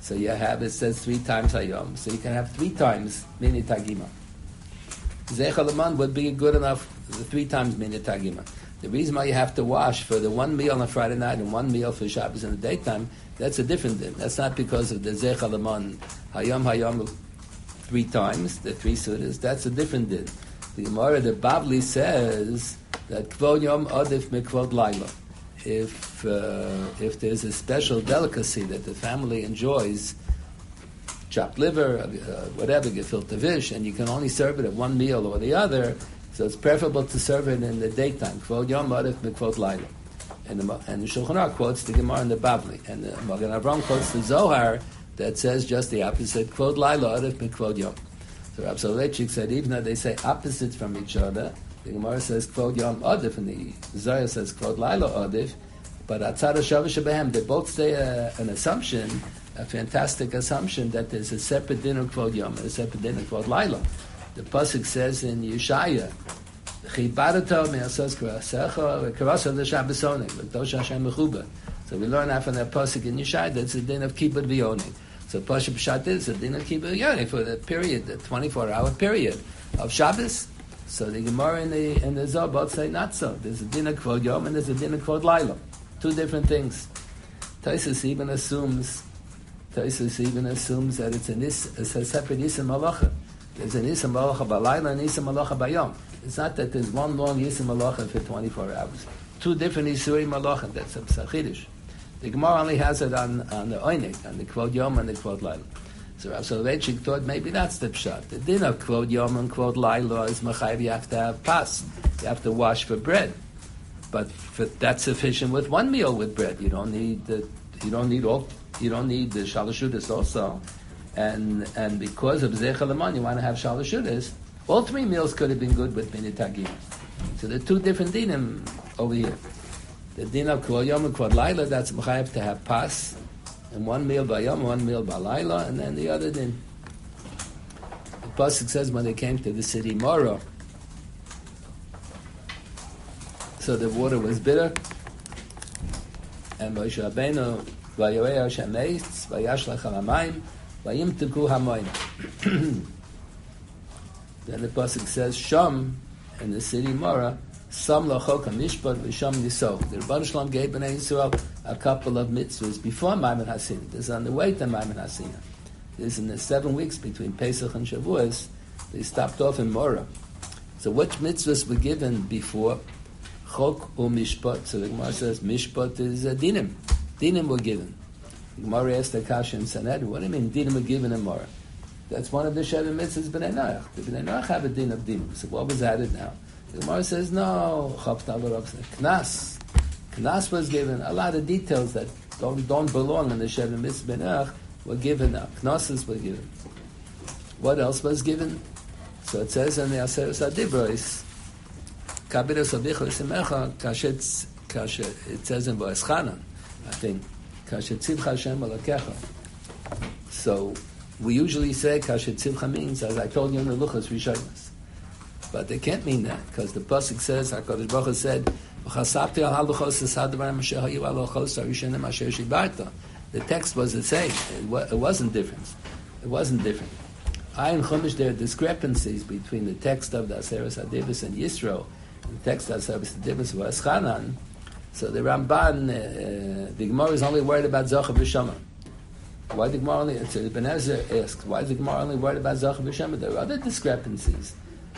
So you have, it says 3 times Hayom, so you can have 3 times Mini Tagima. Zeicha Laman would be good enough, 3 times Mini Tagima. The reason why you have to wash for the 1 meal on a Friday night and 1 meal for Shabbos in the daytime, that's a different din. That's not because of the Zeicha Laman, Hayom, 3 times, the 3 sudas, that's a different din. The Gemara, the Bavli says that Kvod Yom Adif Mikvod Laila. If there's a special delicacy that the family enjoys, chopped liver, whatever, gefilte fish, and you can only serve it at 1 meal or the other, so it's preferable to serve it in the daytime. Kvod Yom Adif Mikvod Laila. And the Shulchan Aruch quotes the Gemara and the Bavli. And the Magen Avraham quotes the Zohar that says just the opposite, Kvod Laila Adif Mikvod Yom. So Rav Soloveitchik said even though they say opposites from each other, the Gemara says Kvod Yom Adif, and the Zohar says Kvod Laila Adif, but Atzad HaShavah Shebehem, they both say an assumption, a fantastic assumption, that there's a separate din of Kvod Yom and a separate din of Kvod Laila. The Pasuk says in Yeshaya, Chibadato me'asas k'rasecha v'karasa l'shabbasonim v'kdosh Hashem mechuba. So we learn that from that Pasuk in Yeshaya, that's the din of kibbud v'yonim. So Pasuk Pshat is the din of kibbud v'yonim for the period, the 24-hour period of Shabbos. So the Gemara and the Zohar both say not so. There's a din of Kvod Yom and there's a din of Kvod Laila. 2 different things. Taisus even assumes that it's a separate Yisem Malacha. There's an Yisem Malacha Balayla and Yisem Malacha Bayom. It's not that there's one long Yisem Malacha for 24 hours. 2 different Yisuri Malacha. That's a Psachidish. The Gemara only has it on the Oinik, on the Kvod Yom and the Kvod Laila. So Rav Soloveitchik thought maybe that's the pshat. The din of Kvod Yom and Kvod Laila is Machayev, you have to have pas. You have to wash for bread. But that's sufficient with 1 meal with bread. You don't need the shalashudas also. And because of Zeicha Laman, you want to have shalashudas. All 3 meals could have been good with Mini Tagim. So there are 2 different dinim over here. The din of Kvod Yom and Kvod Laila, that's Machayev to have pas. And 1 meal by Yom, 1 meal by Laila, and then the other din. The Pasuk says when they came to the city Mora, so the water was bitter, and Moshe Rabbeinu, Vayoei Hashem eitz, Vayashlach ha'mayim, Vayimteku ha'mayim. Then the Pasuk says, Sham, in the city Mora, Sam lachok hamishpat v'sham nisoch. The Rebbeinu Shalom gave Bnei Yisrael a couple of mitzvahs before Maimon Hasina. This is on the way to Maimon Hasina. This is in the 7 weeks between Pesach and Shavuos. They stopped off in Mora. So what mitzvahs were given before? Chok or mishpat. So the Gemara says mishpat is dinim. Dinim were given. The Gemara asked the Kasha in Sanhedrin, what do you mean dinim were given in Mora? That's one of the Sheva mitzvahs Bnei Noach. The Bnei Noach have a din of dinim. So what was added now? The Gemara says, no, Knas. Knas was given. A lot of details that don't belong in the Sheva Mitzvah Benach were given now. Knosses were given. What else was given? So it says in the Aseret Adibros, Kabiros Abicho Simecha, it says in Boaz Chanan, I think, Kashet Tzivcha Hashem Alakecha. So we usually say Kashet Tzivcha means, as I told you in the Luchas Rishonos. But they can't mean that, because the Pasuk says, HaKadosh Baruch Hu said, the text was the same. It wasn't different. It wasn't different. In Chumash, there are discrepancies between the text of the Aseret Adibros and Yisro and the text of the Aseret Adibros was Chanan. So the Ramban, the Gemara is only worried about Zocha B'Shama. Why the Gemara only, so Ibn Ezra asks, why is the Gemara only worried about Zocha B'Shama? There are other discrepancies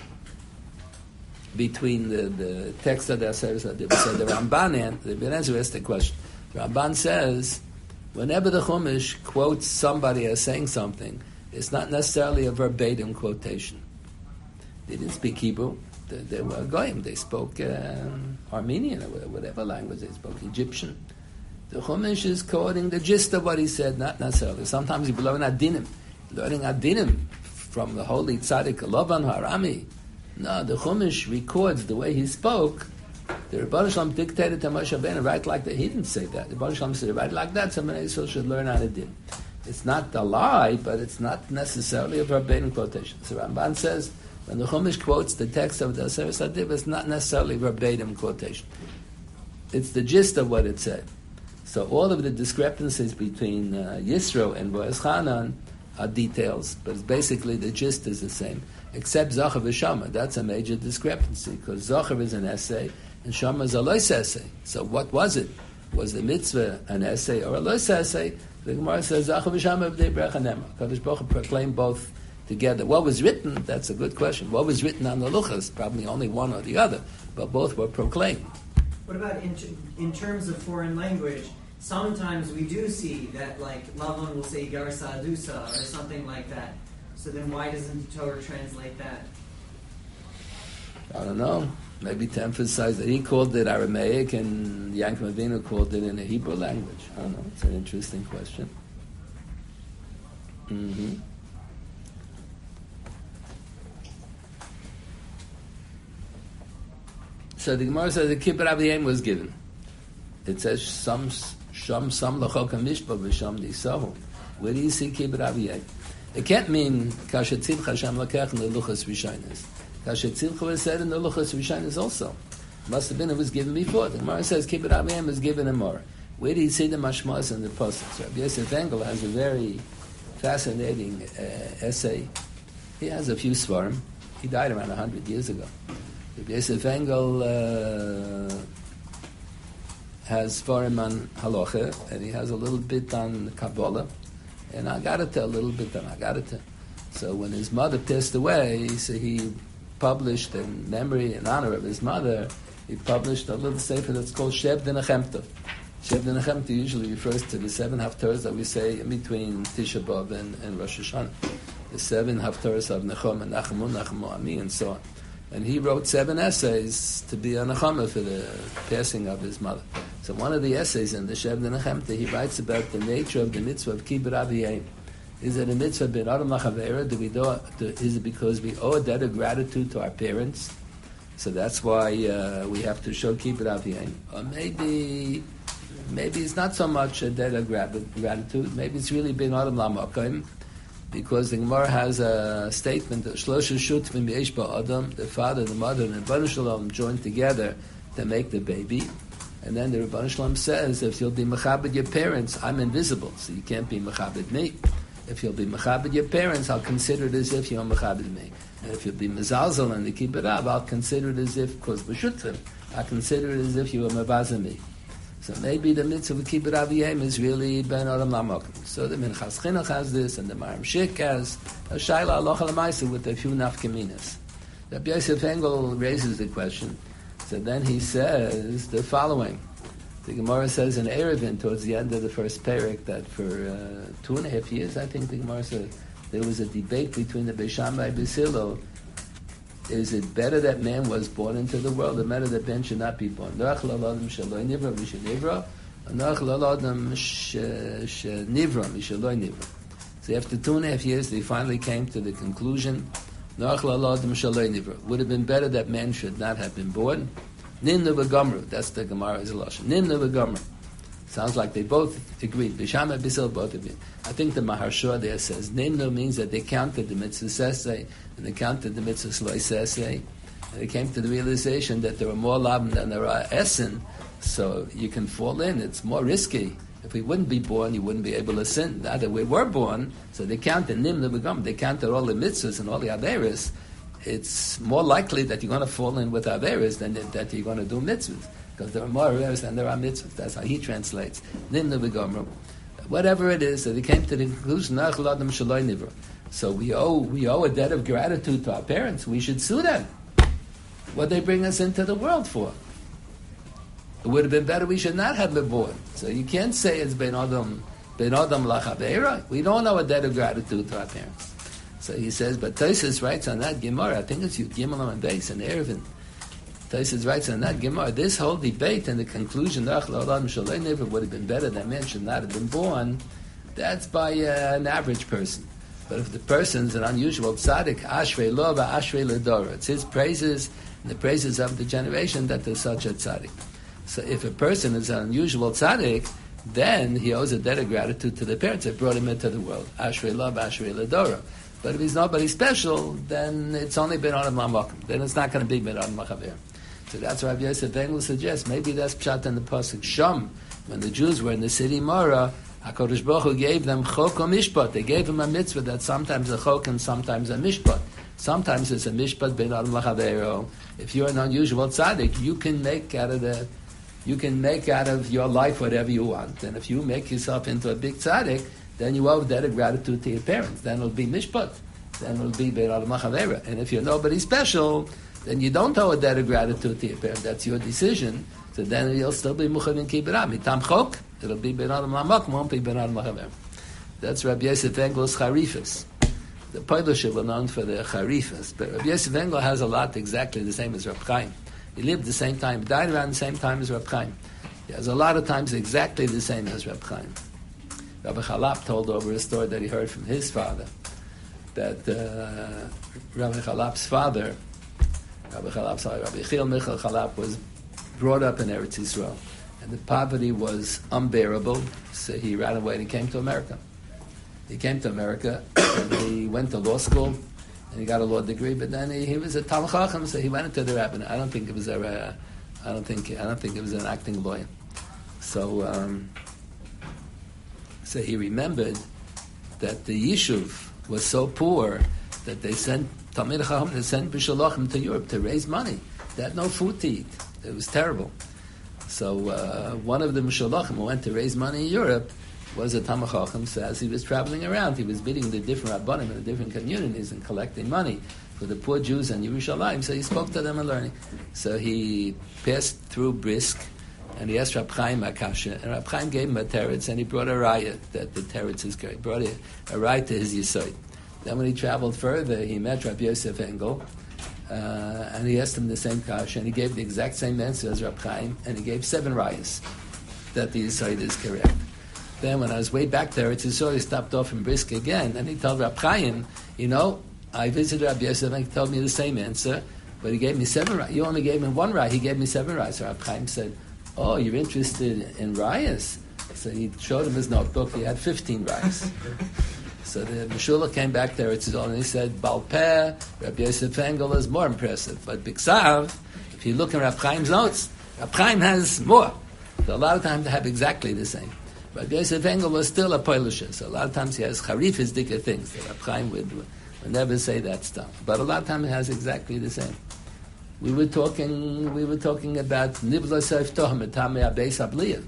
between the text of the Aseret Adibros. So the Ramban and the Ibn Ezra asked the question. The Ramban says, whenever the Chumash quotes somebody as saying something, it's not necessarily a verbatim quotation. They didn't speak Hebrew. They were Goyim. They spoke Armenian or whatever language they spoke, Egyptian. The Chumash is quoting the gist of what he said, not necessarily. Sometimes he's learning Adinim from the holy tzaddik Lavan Harami. No, the Chumash records the way he spoke. The Rebbeinu Shalom dictated to Moshe Rabbeinu, write like that. He didn't say that. The Rebbeinu Shalom said, write like that, so Bnei Yisrael should learn how to do. It's not a lie, but it's not necessarily a verbatim quotation. So Ramban says, when the Chumash quotes the text of the Aseret Adibros, it's not necessarily verbatim quotation. It's the gist of what it said. So all of the discrepancies between Yisro and Boaz Chanan are details, but it's basically the gist is the same, except Zachar v'Shama. That's a major discrepancy, because Zachar is an essay, and Shama is a lois essay. So what was it? Was the mitzvah an essay or a lois essay? The Gemara says, Zachar v'Shama b'nei brecha nema. Kadosh Baruch Hu proclaimed both together. What was written? That's a good question. What was written on the luchas? Probably only one or the other, but both were proclaimed. What about in terms of foreign language? Sometimes we do see that, like, Lavan will say Garsa Adusa or something like that. So then why doesn't the Torah translate that? I don't know. Maybe to emphasize that he called it Aramaic and Yaakov Avinu called it in the Hebrew language. I don't know. It's an interesting question. Mm-hmm. So the Gemara says the Kibbutz Aviyim was given. It says some lachok mishpa v'sham disahu. Where do you see Kibbutz Aviyim? It can't mean kasher tzivcha Hashem lakech in the luchas v'shainas. Kasher tzivcha was said in the luchas v'shainas also. Must have been it was given before. The Gemara says Kibbutz Aviyim was given in more. Where do you see the mashmas and the pasuk? Rabbi Yosef Engel has a very fascinating essay. He has a few svarim. He died around 100 years ago. Rabbi Yosef Engel has svarim on halacha, and he has a little bit on Kabbalah, and Agarata a little bit on Agarata. So when his mother passed away, so he published in memory and honor of his mother, he published a little sefer that's called Sheb Denachemta. Sheb Denachemta usually refers to the 7 haftarahs that we say in between Tisha B'Av and Rosh Hashanah. The 7 haftarahs of Nechom and Nachamu, Nachamu Ami, and so on. And he wrote 7 essays to be a Nechama for the passing of his mother. So one of the essays in the Sheb Denachemta, he writes about the nature of the mitzvah of Kibbutz Aviyim. Is it a mitzvah ben Adam Lachavera? Is it because we owe a debt of gratitude to our parents? So that's why we have to show Kibbutz Aviyim. Or maybe it's not so much a debt of gratitude. Maybe it's really ben Adam Lamakim, because the Gemara has a statement that Shlosha Shutvim Yesh Ba'Adam, the father, the mother, and the Rebbeinu Shalom joined together to make the baby. And then the Rebbeinu Shalom says, if you'll be mechabed your parents, I'm invisible, so you can't be mechabed me. If you'll be mechabed your parents, I'll consider it as if you're mechabed me. And if you'll be mezalzel and the kibbutz av, I'll consider it as if, because b'shutrim, I'll consider it as if you were mevazah me. So maybe the mitzvah of Kibbutz Aviyim is really ben Adam Lamokim. So the Minchas Chinuch has this, and the Maram Shik has a Shaila Alocha L'maisa with a few nafkaminas. Rabbi Yosef Engel raises the question. So then he says the following. The Gemara says in Erevin, towards the end of the first parak, that for 2.5 years, I think the Gemara said, there was a debate between the Beis Shammai and Beis Hillel. Is it better that man was born into the world, or better that man should not be born? Noach l'adam sheloi nivra v'shenivra, and noach l'adam shenivra v'sheloi nivra. So after 2.5 years, they finally came to the conclusion, noach l'adam sheloi nivra. Would have been better that man should not have been born. Nimnu v'gomru, that's the Gemara's lashon. Nimnu v'gomru. Sounds like they both agreed. Beis Shammai and Beis Hillel both agreed. I think the Maharsha there says Nimnu means that they counted the mitzvah sesei and they counted the mitzvah sloi sesei, and they came to the realization that there are more labim than there are essen, so you can fall in. It's more risky. If we wouldn't be born, you wouldn't be able to sin. Now that we were born, so they counted Nimnu v'gomru. They counted all the mitzvahs and all the averis. It's more likely that you're going to fall in with averis than that you're going to do mitzvahs, because there are more averis than there are mitzvahs. That's how he translates. Nimnu v'gomru. Whatever it is, so they came to the conclusion, so we owe a debt of gratitude to our parents. We should sue them. What they bring us into the world for? It would have been better we should not have been born. So you can't say it's ben adam lachavera. We don't owe a debt of gratitude to our parents. So he says, but Tosfos writes on that Gemara, I think it's Gimel and Beis and Erevin. Tosfos writes on that Gemara, this whole debate and the conclusion would have been better that man should not have been born. That's by an average person. But if the person's an unusual tzaddik, ashrei lo v'ashrei ledora, it's his praises and the praises of the generation that there's such a tzaddik. So if a person is an unusual tzaddik, then he owes a debt of gratitude to the parents that brought him into the world. Ashrei lo v'ashrei ledora. But if he's nobody special, then it's only ben Adam Lamakim. Then it's not going to be ben Adam Lachaver. So that's why Rabbi Yosef Engel suggests maybe that's pshat in the pasuk Sham When the Jews were in the city Mora, HaKadosh Baruch Hu gave them chok or mishpat. They gave them a mitzvah that's sometimes a chok and sometimes a mishpat. Sometimes it's a mishpat ben adam lachavero. If you're an unusual tzaddik, you can make out of your life whatever you want. And if you make yourself into a big tzaddik, then you owe a debt of gratitude to your parents. Then it'll be mishpat. Then it'll be ben adam lachavero. And if you're nobody special, then you don't owe a debt of gratitude to your parents. That's your decision. So then you'll still be muchav and kibbutz. Mitam chok, it'll be ben adam lamak, won't be ben adam lachavero. That's Rabbi Yosef Engel's charifas. The Polish were known for their charifas, but Rabbi Yosef Engel has a lot exactly the same as Reb Chaim. He lived the same time, died around the same time as Reb Chaim. He has a lot of times exactly the same as Reb Chaim. Rabbi Chalap told over a story that he heard from his father, that Rabbi Chalap's father, Rabbi Yechiel Michal Chalap, was brought up in Eretz Yisrael, and the poverty was unbearable, so he ran away and he came to America. He came to America, and he went to law school, and he got a law degree. But then he was a Talmid Chacham, so he went into the rabbinate. I don't think it was it was an acting lawyer. So he remembered that the yishuv was so poor that they sent Talmid Chacham, they sent B'Shalachim to Europe to raise money. They had no food to eat. It was terrible. So one of the B'Shalachim who went to raise money in Europe was a Talmid Chacham. So as he was traveling around, he was meeting the different rabbanim in the different communities and collecting money for the poor Jews in Yerushalayim. So he spoke to them and learning. So he passed through Brisk, and he asked Rab Chaim Akasha, and Rab Chaim gave him a teretz, and he brought a raya that the teretz is great. He brought a raya to his yisoid. Then when he traveled further, he met Rabbi Yosef Engel, and he asked him the same kasha, and he gave the exact same answer as Rab Chaim, and he gave 7 rayas that the yisoid is correct. Then when I was way back there, he stopped off in Brisk again, and he told Rab Chaim, I visited Rabbi Yosef, and he told me the same answer, but he gave me 7 rayas. You only gave me 1 raya, he gave me 7 rayas. So Rab Chaim said, oh, you're interested in rayas? So he showed him his notebook, he had 15 rayas. So the Meshula came back there, and he said, Baal Peh, Rabbi Yosef Engel is more impressive. But Biksav, if you look in Rab Chaim's notes, Rab Chaim has more. So a lot of times they have exactly the same. Rabbi Yosef Engel was still a Polish, so a lot of times he has charifas, dicker things. So Rab Chaim would never say that stuff. But a lot of times it has exactly the same. We were talking about Nibla Seif Toham et Tamei Abeis Abliyah.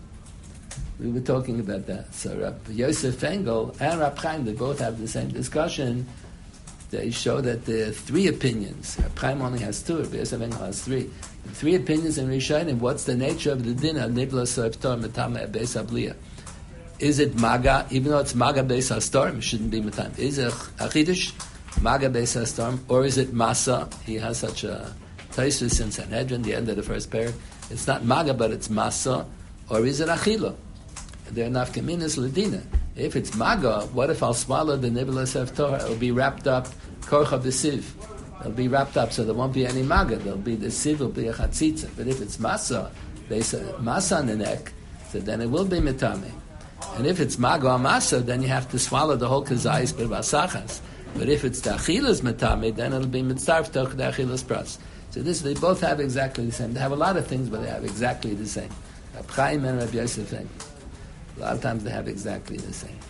We were talking about that. So Rabbi Yosef Engel and Rab Chaim, they both have the same discussion. They show that there are 3 opinions. Rab Chaim only has 2, Rabbi Yosef Engel has 3. The 3 opinions in Rishonim, what's the nature of the din of Nibla Seif Toham et Tamei Abeis Abliyah? Is it Maga, even though it's Maga Beis HaStorm, it shouldn't be Matam. Is it Achidush, Maga Beis HaStorm, or is it Masa? He has such a Taisus in Sanhedrin, the end of the first pair. It's not Maga, but it's Masa, or is it Achila? They're Nafkaminas Ladina. If it's Maga, what if I'll swallow the Nibla Seif Torah? It'll be wrapped up, Korcha B'Siv. It'll be wrapped up, so there won't be any Maga. There'll be the Siv, will be a Chatzitza. But if it's Masa, they say Masa on the neck, so then it will be Mitame. And if it's Maga Masa, then you have to swallow the whole Kazayis B'Vasachas. But if it's the Achilas Matame, then it'll be Mitzarf Toch the Achilas Pras. So they both have exactly the same. They have a lot of things, but they have exactly the same. Rab Chaim and Rab Yosef Engel. A lot of times they have exactly the same.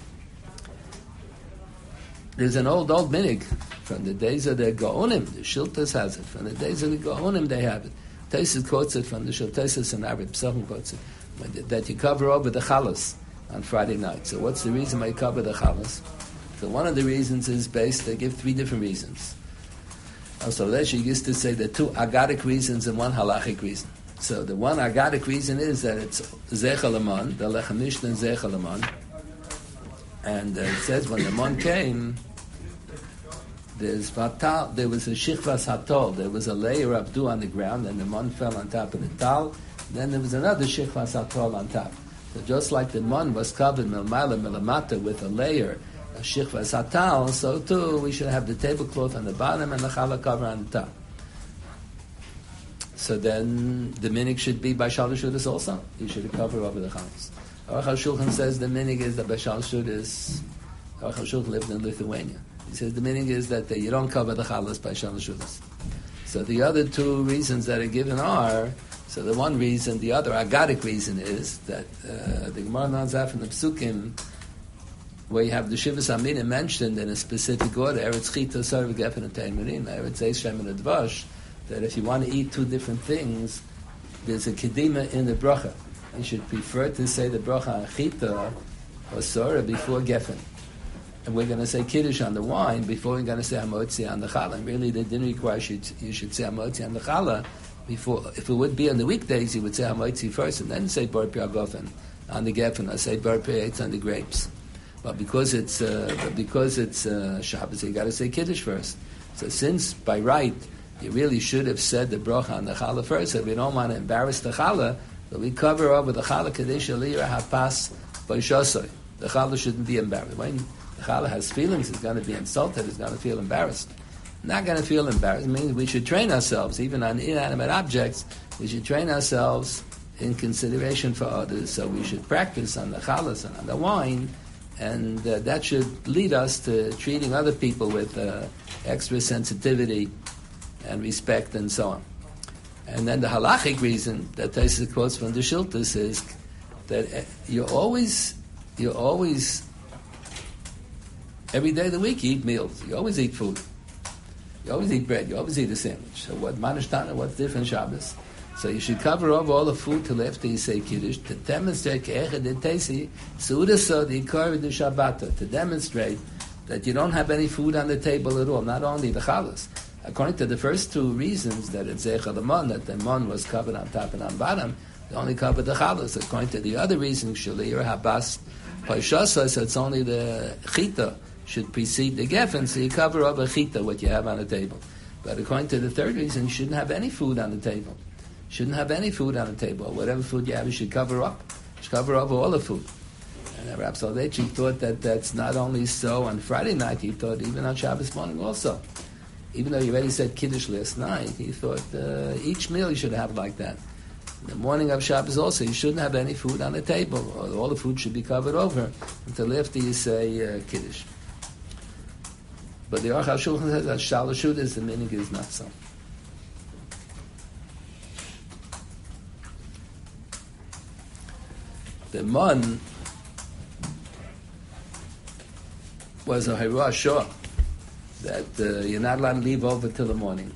There's an old minig from the days of the Gaonim. The Shiltas has it. From the days of the Gaonim, they have it. Taisus quotes it from the Shiltas and Arab Psachim quotes it. That you cover over the Chalas on Friday night. So what's the reason why you cover the Chalas? So one of the reasons is they give 3 different reasons. Also, Leshe used to say there are 2 agadic reasons and 1 halachic reason. So the one agadic reason is that it's Zechel Amon, the Lechem Mishnah Zechel Amon. And it says when the Amon came, there was a Shichvas Hatol, there was a layer of dew on the ground, and the Amon fell on top of the Tal. Then there was another Shichvas Hatol on top. So just like the Amon was covered Milmala Milamata with a layer of Shichvas Hatal, so too we should have the tablecloth on the bottom and the challah cover on the top. So then the minig should be by Shalosh Shudas also. You should cover over the chalas. Aruch HaShulchan says the minig is that by Shalosh Shudas. Aruch HaShulchan lived in Lithuania. He says the minig is that you don't cover the chalas by Shalosh Shudas. So the other 2 reasons that are given are So the one reason, the other agadic reason is that the Gemara learns out from the Psukim, where you have the Shivas Aminim mentioned in a specific order, Eretz Chita, Sarv, Geffen, and Teimurin, Eretz Eishem, and Dvash, that if you want to eat two different things, there's a kedima in the bracha. You should prefer to say the bracha on Chita or Sarah before Geffen. And we're going to say Kiddush on the wine before we're going to say Hamotzi on the Challah. And really, they didn't require you should say Hamotzi on the Challah before. If it would be on the weekdays, you would say Hamotzi first and then say Bar Piagofen on the Geffen, or say Bar Piagetz on the grapes. But because it's Shabbos, you got to say Kiddush first. So since by right you really should have said the bracha on the Challah first, if we don't want to embarrass the Challah, but we cover over the Challah Kadesh Aliyah Hapas by Shosoi. The Challah shouldn't be embarrassed. When the Challah has feelings, it's going to be insulted, it's going to feel embarrassed. Not going to feel embarrassed. It means we should train ourselves, even on inanimate objects, we should train ourselves in consideration for others. So we should practice on the Challahs and on the wine, and that should lead us to treating other people with extra sensitivity and respect and so on. And then the halachic reason that Tosfos quotes from the Shiltus is that you always, every day of the week you eat meals. You always eat food. You always eat bread. You always eat a sandwich. So what Manishtana, what's different Shabbos? So you should cover over all the food till after you say Kiddush to demonstrate to demonstrate that you don't have any food on the table at all, not only the Chalas. According to the first two reasons, that it's Zeicha the Mon, that the Mon was covered on top and on bottom, they only covered the Chalas. According to the other reason, Shalir Habas Paishasa, so it's only the Chita should precede the Geffen, so you cover over Chita, what you have on the table. But according to the third reason, you shouldn't have any food on the table. Shouldn't have any food on the table. Whatever food you have, you should cover up. You should cover over all the food. And Rav Soloveitchik thought that that's not only so on Friday night, he thought even on Shabbos morning also. Even though he already said Kiddush last night, he thought each meal you should have like that. In the morning of Shabbos also, you shouldn't have any food on the table. All the food should be covered over until after you say Kiddush. But the Aruch HaShulchan says that Shalashut is the meaning is not so. The Mon was a Haruah Shor that you're not allowed to leave over till the morning.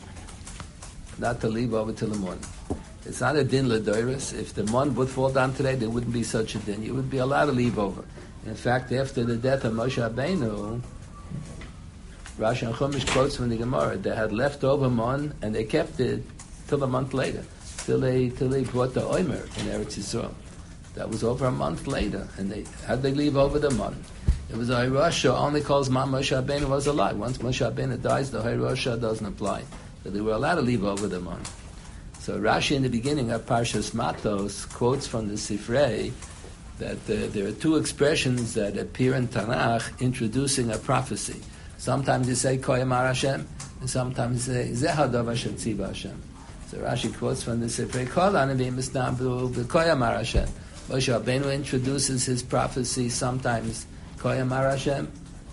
Not to leave over till the morning. It's not a din l'doiris. If the Mon would fall down today, there wouldn't be such a din. You would be allowed to leave over. In fact, after the death of Moshe Rabbeinu, Rashi and Chumash quotes from the Gemara, they had left over Mon and they kept it till a month later, till they brought the Omer in Eretz Yisrael. That was over a month later, and how'd they leave over the Mon? It was a Haruah only calls Moshe Rabbeinu was alive. Once Moshe Rabbeinu dies, the Haruah doesn't apply. So they were allowed to leave over the Mon. So Rashi in the beginning of Parshas Matos quotes from the Sifrei that there are two expressions that appear in Tanakh introducing a prophecy. Sometimes you say Koyamar Hashem, and sometimes you say Zehadav Hashem Tziva Hashem. So Rashi quotes from the Sifrei Kol Anavim Isnabru Koyamar Hashem. Moshe Rabbeinu introduces his prophecy sometimes Koyamar Hashem,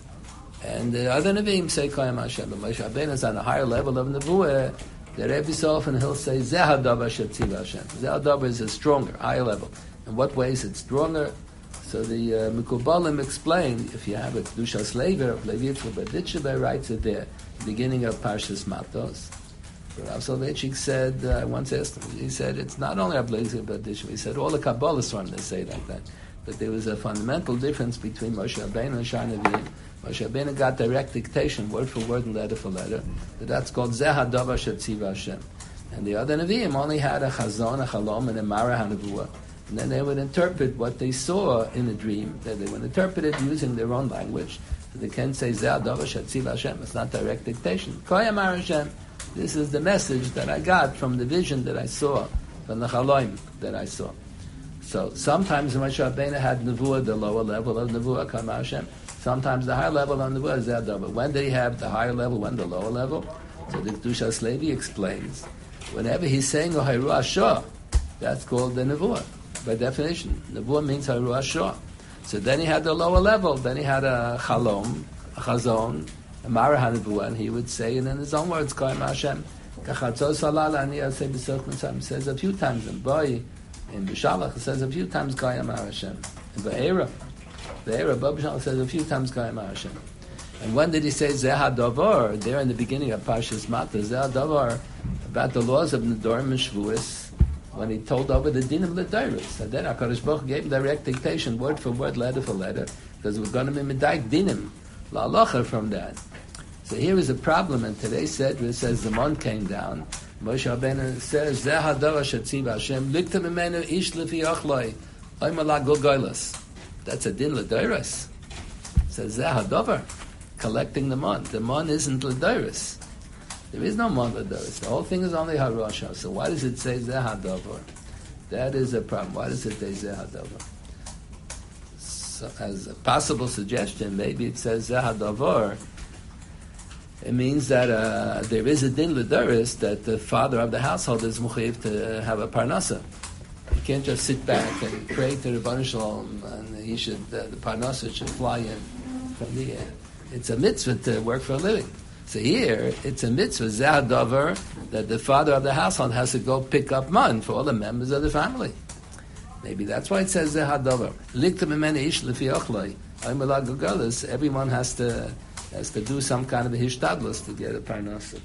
and the other Nevi'im say Koyamar Hashem. But Moshe Rabbeinu is on a higher level of Nevuah that every so often he'll say Zehadav Hashem Tziva Hashem. Zehadav is a stronger, higher level. In what ways it's stronger? So the Mikubalim explain, if you have a Kedushas Lever, Levi Yitzchak Baditshebe writes it there, beginning of Parshas Matos. Rav Soloveitchik said, I once asked him, he said, it's not only Rav Levi Baditshebe, he said, all the Kabbalists run, they say like that. But there was a fundamental difference between Moshe Rabbeinu and Shar Nevi'im. Moshe Rabbeinu got direct dictation, word for word and letter for letter. But that's called Zehadav Hashem Tziva Hashem. And the other Nevi'im only had a Chazon, a Chalom, and a Mara HaNevuah. And then they would interpret what they saw in a dream. That they would interpret it using their own language. So they can't say Zehadav Hashem Tziva Hashem. It's not direct dictation. Koyamar Hashem. This is the message that I got from the vision that I saw, from the Chaloim that I saw. So sometimes Moshe Rabbeinu had Nevuah, the lower level of Nevuah, Koyamar Hashem. Sometimes the higher level of Nevuah is Zehadav. But when did he have the higher level, when the lower level? So the Kedushas Levi explains, whenever he's saying a Haruah Shor, that's called the Nevuah. By definition, Nevuah means Haruah Shor. So then he had the lower level. Then he had a Chalom, a Chazon, a Mara HaNevuah, and he would say it in his own words, Koyamar Hashem. Kachatzos halal ani aseh b'soch mitzvah. It says a few times in Boy, in B'Shalach, it says a few times Goyim Ar Hashem. In Ba'era, B'Shalach says a few times Goyim Ar Hashem. And when did he say Zeh HaDavar? There in the beginning of Parshas Mata, Zeh HaDavar, about the laws of Nedorim and Shvuos, when he told over the din of L'Dairis. And then HaKadosh Baruch Hu gave direct dictation, word for word, letter for letter, because we're going to be Medaik Dinim, La'alacha from that. So here is a problem, and today's Sedra says the mon came down. Moshe Rabbeinu says, Zeh HaDavar Shetziv Hashem, Likta Mimenu Ish Lefi Ochloi, Oimala Gulgoilas. That's a din L'Dairis. It says Zeh HaDavar. Collecting the mon. The mon isn't L'Dairis. There is no mon L'Dairis. The whole thing is only Harosha. So why does it say Zeh HaDavar? That is a problem. Why does it say Zeh HaDavar? So as a possible suggestion, maybe it says Zeh HaDavar. It means that there is a din L'Dairis that the father of the household is Muchayiv to have a parnasa. You can't just sit back and pray to the Rebbeinu Shalom and he should, the parnasa should fly in from the air. It's a mitzvah to work for a living. So here, it's a mitzvah, Zeh HaDavar, that the father of the household has to go pick up man for all the members of the family. Maybe that's why it says Zeh HaDavar. Likta Mimenu Ish Lefi Ochloi. Everyone has to do some kind of a hishtadlus to get a parnasa.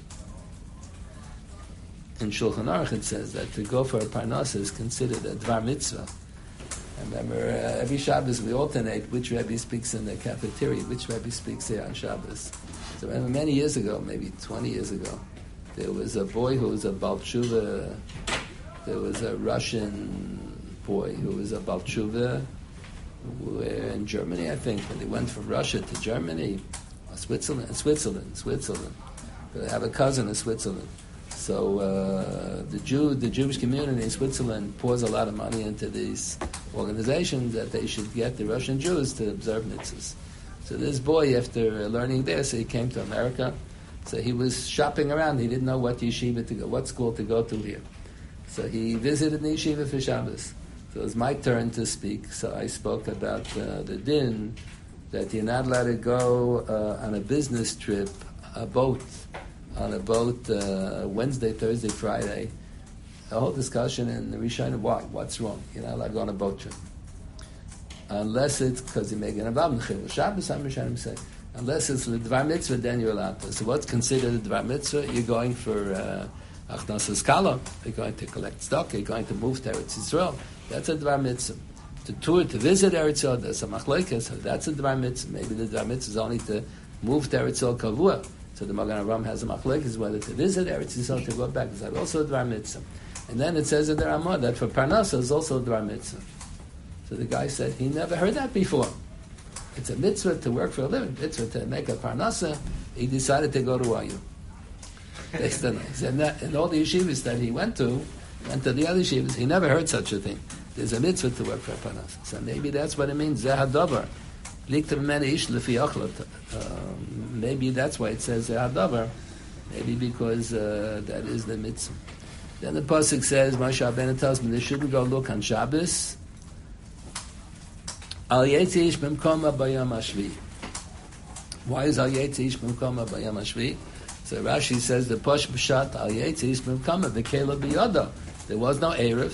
In Shulchan Aruch it says that to go for a parnasa is considered a dvar mitzvah. I remember every Shabbos we alternate which Rebbe speaks in the cafeteria, which Rebbe speaks here on Shabbos. So I remember many years ago, maybe 20 years ago, there was a boy who was a Baal Tshuva. There was a Russian boy who was a Baal Tshuva in Germany, I think. When they went from Russia to Germany, or Switzerland. But I have a cousin in Switzerland. So the Jewish community in Switzerland pours a lot of money into these organizations that they should get the Russian Jews to observe mitzvahs. So this boy, after learning there, so he came to America. So he was shopping around. He didn't know what yeshiva to go, what school to go to here. So he visited the yeshiva for Shabbos. So it was my turn to speak. So I spoke about the din that you're not allowed to go on a business trip, on a boat Wednesday, Thursday, Friday. A whole discussion in the Rishon. Why? What's wrong? You're not allowed to go on a boat trip. Unless it's because you're making a Vav Shabbos, I'm Rishon say. Unless it's the Dvar Mitzvah, then you're allowed to. So what's considered a Dvar Mitzvah? You're going for Achnasas Kala. You're going to collect stock. You're going to move to Eretz Yisrael. That's a Dvar Mitzvah. To tour, to visit Eretz Yisrael, that's a Machlokes. So that's a Dvar Mitzvah. Maybe the Dvar Mitzvah is only to move to Eretz Yisrael Kavua. So the Magen Avraham has a machlokes whether to visit Eretz Yisrael, to go back. Is that also a Dvar Mitzvah? And then it says in the Ramah that for Parnasa is also a Dvar Mitzvah. So the guy said he never heard that before. It's a mitzvah to work for a living, mitzvah to make a Parnasa. He decided to go to YU. He said in all the yeshivas that he went to the other yeshivas, he never heard such a thing. There's a mitzvah to work for a Parnasa. So maybe that's what it means, Zeh HaDavar. Maybe that's why it says Hadavar. Maybe because that is the mitzvah. Then the pasuk says, Moshe Rabbeinu tells me they shouldn't go look on Shabbos. Al Yetzish B'mkoma Bayam Hashvi. Why is Al Yetzish B'mkoma Bayam Hashvi? So Rashi says the Posh B'shat Al Yetzish B'mkoma V'Kela B'Yoda. There was no Erev.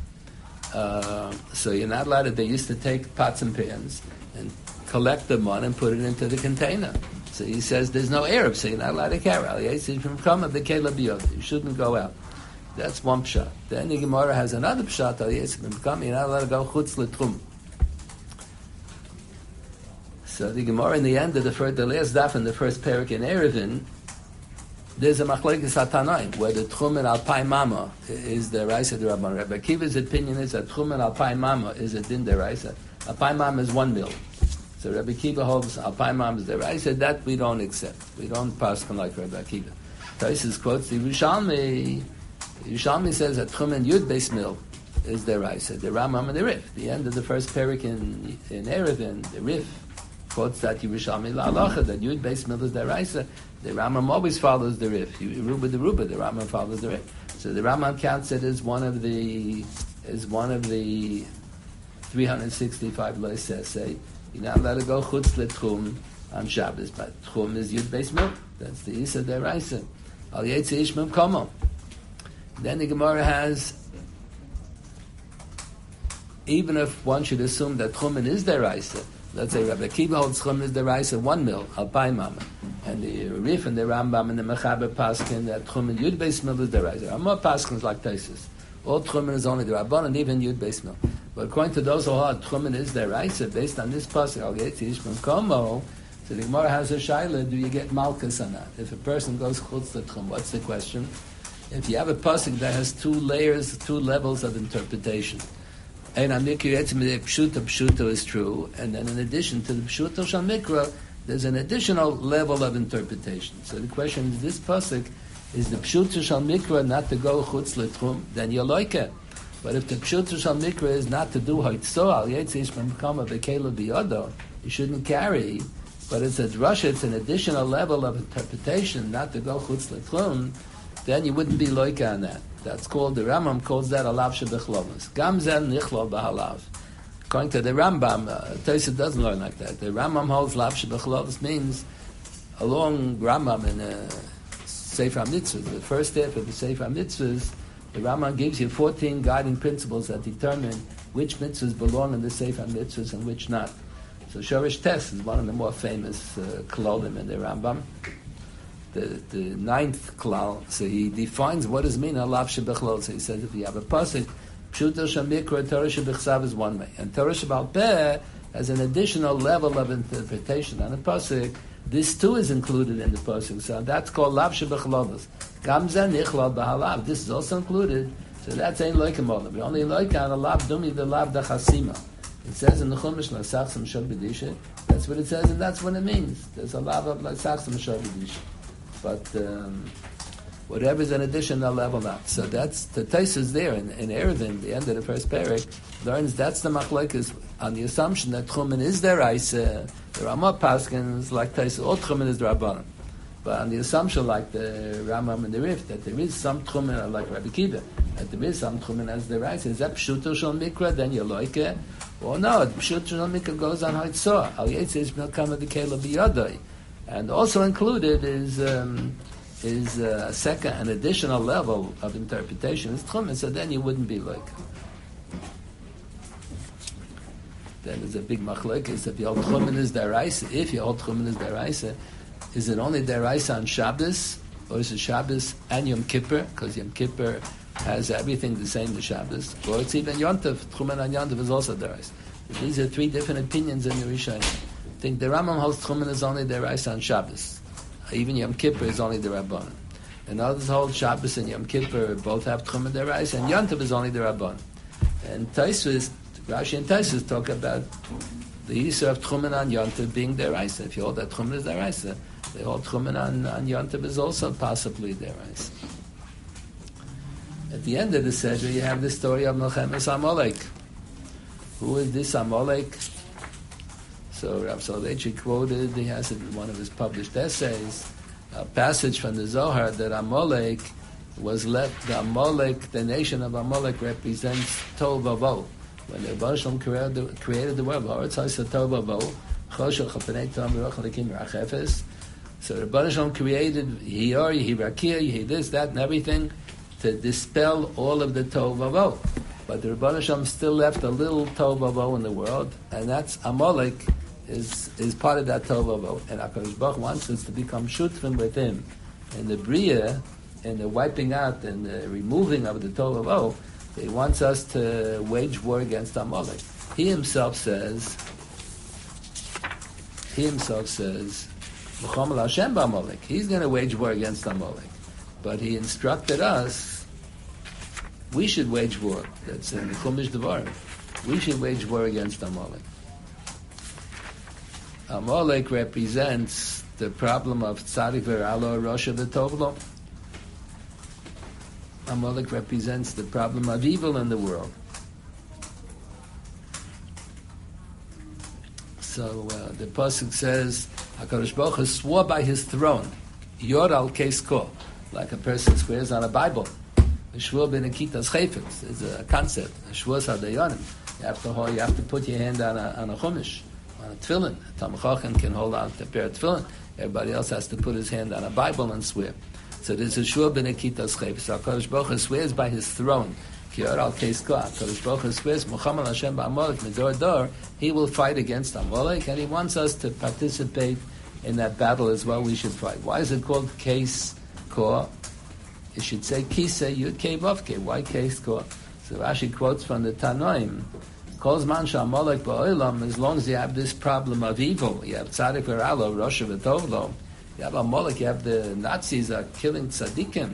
So you're not allowed to. They used to take pots and pans and collect them on and put it into the container. So he says there's no Erev, so you're not allowed to carry. You shouldn't go out. That's one pshat. Then the Gemara has another pshat. You're not allowed to go chutz l'tchum. So the Gemara in the end of the last daf in the first parak in Erevin, there's a machlokes hatanaim where the tchum and alpay mama is the raisa de Rabban. Rabbi Akiva's opinion is that tchum and alpay mama is a din de raisa. Alpay mama is 1 mil. So Rabbi Akiva holds alpay mama is the raisa. That we don't accept. We don't pass like Rabbi Akiva. Taisus quotes the Yerushalmi. Yerushalmi says that tchum and yud beis mil is the raisa. The Rambam and the Rif. The end of the first parak in Erevin, the Rif quotes that Yerushalmi la'alacha, that Yud Beis Mil is the Raisa. The Rambam always follows the Rif. Ruba, the Rambam follows the Rif. So the Rambam counts it as one of the 365 lois say. You're not allowed to go chutz l'tchum on Shabbos, but tchum is Yud Beis Mil. That's the Isa the Raisa. Al Yetzi Ish Mimkomo. Then the Gemara has, even if one should assume that Chumin is deraisa, let's say Rabbi Akiva holds Chumin is deraisa 1 mil, Alpai Mama, and the Rif and the Rambam and the Mechaber Paskin that Chumin Yud Beis Mil is deraisa. Amor Paskins like Taisus. All Chumin is only the Rabban and even Yud Beis Mil. But according to those who hold Chumin is deraisa, based on this pasuk, Al Yetzi Ish Mimkomo, so the Gemara has a shaila: do you get malchus or not? If a person goes chutz l'tchum, what's the question? If you have a pasuk that has 2 layers, 2 levels of interpretation, and pshuta is true, and then in addition to the pshuta shal mikra, there's an additional level of interpretation. So the question is: this pasuk is the pshuta shal mikra not to go chutz l'tchum? Then you like it. But if the pshuta shal mikra is not to do haitzor al yetzish b'mkama v'kela b'yodo, you shouldn't carry. But it's a drasha, it's an additional level of interpretation, not to go chutz l'tchum, then you wouldn't be loika on that. That's called, the Rambam calls that alav shebechlovas. Gam zen nichlo b'halav. According to the Rambam, Tosafos doesn't learn like that. The Rambam holds lav shebechlovas means, along Rambam in Sefer HaMitzvahs, the first half of the Sefer HaMitzvahs, the Rambam gives you 14 guiding principles that determine which mitzvahs belong in the Sefer HaMitzvahs and which not. So Shorish Tes is one of the more famous klolim in the Rambam. The 9th klal, so he defines what does mean alav shebechlol. So he says if you have a pasuk, pshuta shamikra Torah shebechsav is one way, and Torah shebal peh has an additional level of interpretation on a pasuk. This too is included in the pasuk, so that's called lav shebechlolos. Gamza nichlal b'halav. This is also included, so that's ain't like a molam. We only like on a lav dumi the lav dachasima. It says in the Chumash, Lasachsim Shor B'disha. That's what it says, and that's what it means. There's a lot of Lasachsim Shor B'disha. But whatever is an additional level, not. So that's, the Tosafos there, in Eruvin, the end of the first parak, learns that's the machlokes on the assumption that Chumin is deraisa. There are more paskins, like Tosafos, all Chumin is Rabbanan. But on the assumption, like the Rambam and the Rif, that there is some Chumin, like Rabbi Akiva, that there is some Chumin as deraisa. Is that Pshuto Shal Mikra? Then you like it. Or no, Pshuto Shal Mikra goes on Haitzor. Al Yetzish Melkama V'Kela B'Yodai. And also included is a second, an additional level of interpretation is Chumin. So then you wouldn't be like. Then there's a big machlokes if you hold Chumin is deraisa. If you hold Chumin is deraisa, is it only deraisa on Shabbos, or is it Shabbos and Yom Kippur? Because Yom Kippur has everything the same to Shabbos, or it's even Yontav. Chumin on Yontav is also deraisa. These are 3 different opinions in the Rishonim. I think the Rambam holds Chumin is only deraisa on Shabbos. Even Yom Kippur is only the Rabbanan. And others hold Shabbos and Yom Kippur both have Chumin deraisa, and Yontav is only the Rabbanan. And Tosafos, Rashi and Tosafos talk about the Yisur of Chumin on Yontav being deraisa. If you hold that Chumin is deraisa, they hold Chumin on Yontav is also possibly deraisa. At the end of the Seder, you have the story of Melchemes Amalek. Who is this Amalek? So Rav Soloveitchik quoted, he has it in one of his published essays, a passage from the Zohar that Amalek was left, the nation of Amalek represents Tov Vavo. When the Rebbe Shalom created the world, so the Rebbe Shalom created Hiyar, Yehirakia, Yehi this, that, and everything to dispel all of the Tov Vavo. But the Rebbe Shalom still left a little Tov Vavo in the world, and that's Amalek is part of that Tov Vavo. And HaKadosh Baruch Hu wants us to become shutfim with him in the Bria, in the wiping out and the removing of the Tov Vavo. He wants us to wage war against Amalek. He himself says, M'chomal Hashem b'Amalek. He's going to wage war against Amalek. But he instructed us, we should wage war. That's in the Chumash Devarim. We should wage war against Amalek. Amalek represents the problem of Tzadik V'Ralo Rosha V'Tovlo. Amalek represents the problem of evil in the world. So the pasuk says, HaKadosh Baruch Hu swore by his throne, Yor al Keis Ko, like a person swears on a Bible. Shvur b'nekitas chayfetz is a concept. Shvur sadayonim. You have to put your hand on a chumash, on a tefillin. A Talmid Chacham can hold out a pair of tefillin. Everybody else has to put his hand on a Bible and swear. So there's a shua b'nekitas chayv. So HaKadosh Baruch Hu swears by his throne. Kior al keis koach. HaKadosh Baruch Hu swears, Muhammad Hashem ba'amalek medor dor, he will fight against Amalek, and he wants us to participate in that battle as well. We should fight. Why is it called keis koach? It should say kisei yud kei vav kei. Why keis koach? So Rashi quotes from the Tanoim, calls man sha'amalek ba'olam, as long as you have this problem of evil, you have tzaddik v'ralo, Rosh v'tovlo, you have Amalek, you have the Nazis are killing tzaddikim,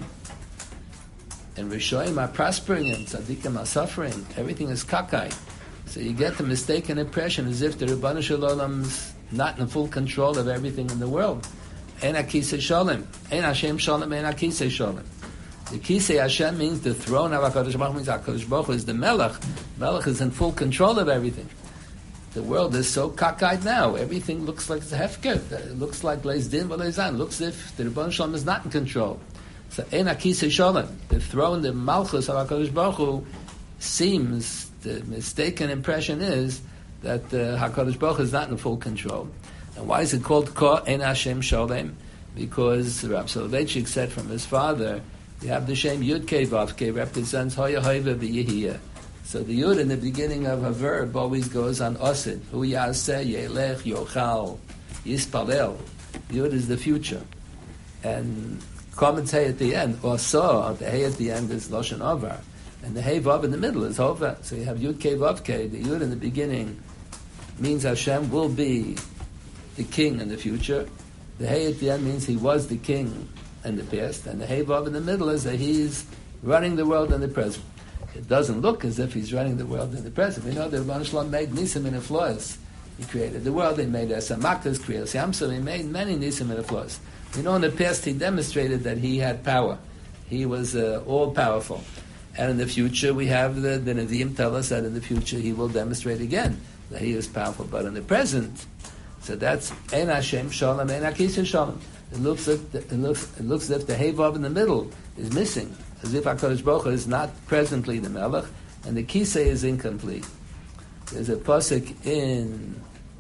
and Rishoim are prospering and tzaddikim are suffering. Everything is kakai. So you get the mistaken impression as if the Ribbon Shalom's not in full control of everything in the world. Ein akisei shalom, ein Hashem shalom, ein akisei shalom. The Kisei Hashem means the throne of HaKadosh Baruch Hu, means HaKadosh Baruch Hu is the Melech. Melech is in full control of everything. The world is so cockeyed now. Everything looks like it's a hefker. It looks like Leis Din V'Leizan. It looks as if the Rebbeinu Shalom is not in control. So Ein HaKisei Shalom, the throne, the Malchus of HaKadosh Baruch Hu, seems, the mistaken impression is that HaKadosh Baruch Hu is not in full control. And why is it called Ko Ein Hashem Shalom? Because Rav Soloveitchik said from his father, you have the Shem Yud Kei Vav Kei represents Hoya Hoiva V'Yehiyah. So the Yud in the beginning of a verb always goes on Osid. Hu Yaseh Yelech Yochal Yispalel. Yud is the future. And Kometz Hey at the end, or So, the Hey at the end is Lashon Ovar. And the Hey Vav in the middle is Hova. So you have Yud Kei Vav Kei. The Yud in the beginning means Hashem will be the king in the future. The Hey at the end means he was the king in the past, and the Hey Vav in the middle is that he's running the world in the present. It doesn't look as if he's running the world in the present. We know that Rebbeinu Shalom made Nisim and Eflois. He created the world, he made Esamaktas, Kriyas Yamsuf, he made many Nisim and Eflois. We know in the past he demonstrated that he had power. He was all-powerful. And in the future we have the Nevi'im tell us that in the future he will demonstrate again that he is powerful. But in the present, so that's Ein Hashem Shalom, Ein HaKisei Shalom. It looks as if the Hey Vav in the middle is missing, as if HaKadosh Baruch Hu is not presently the Melech, and the Kisei is incomplete. There's a pasuk in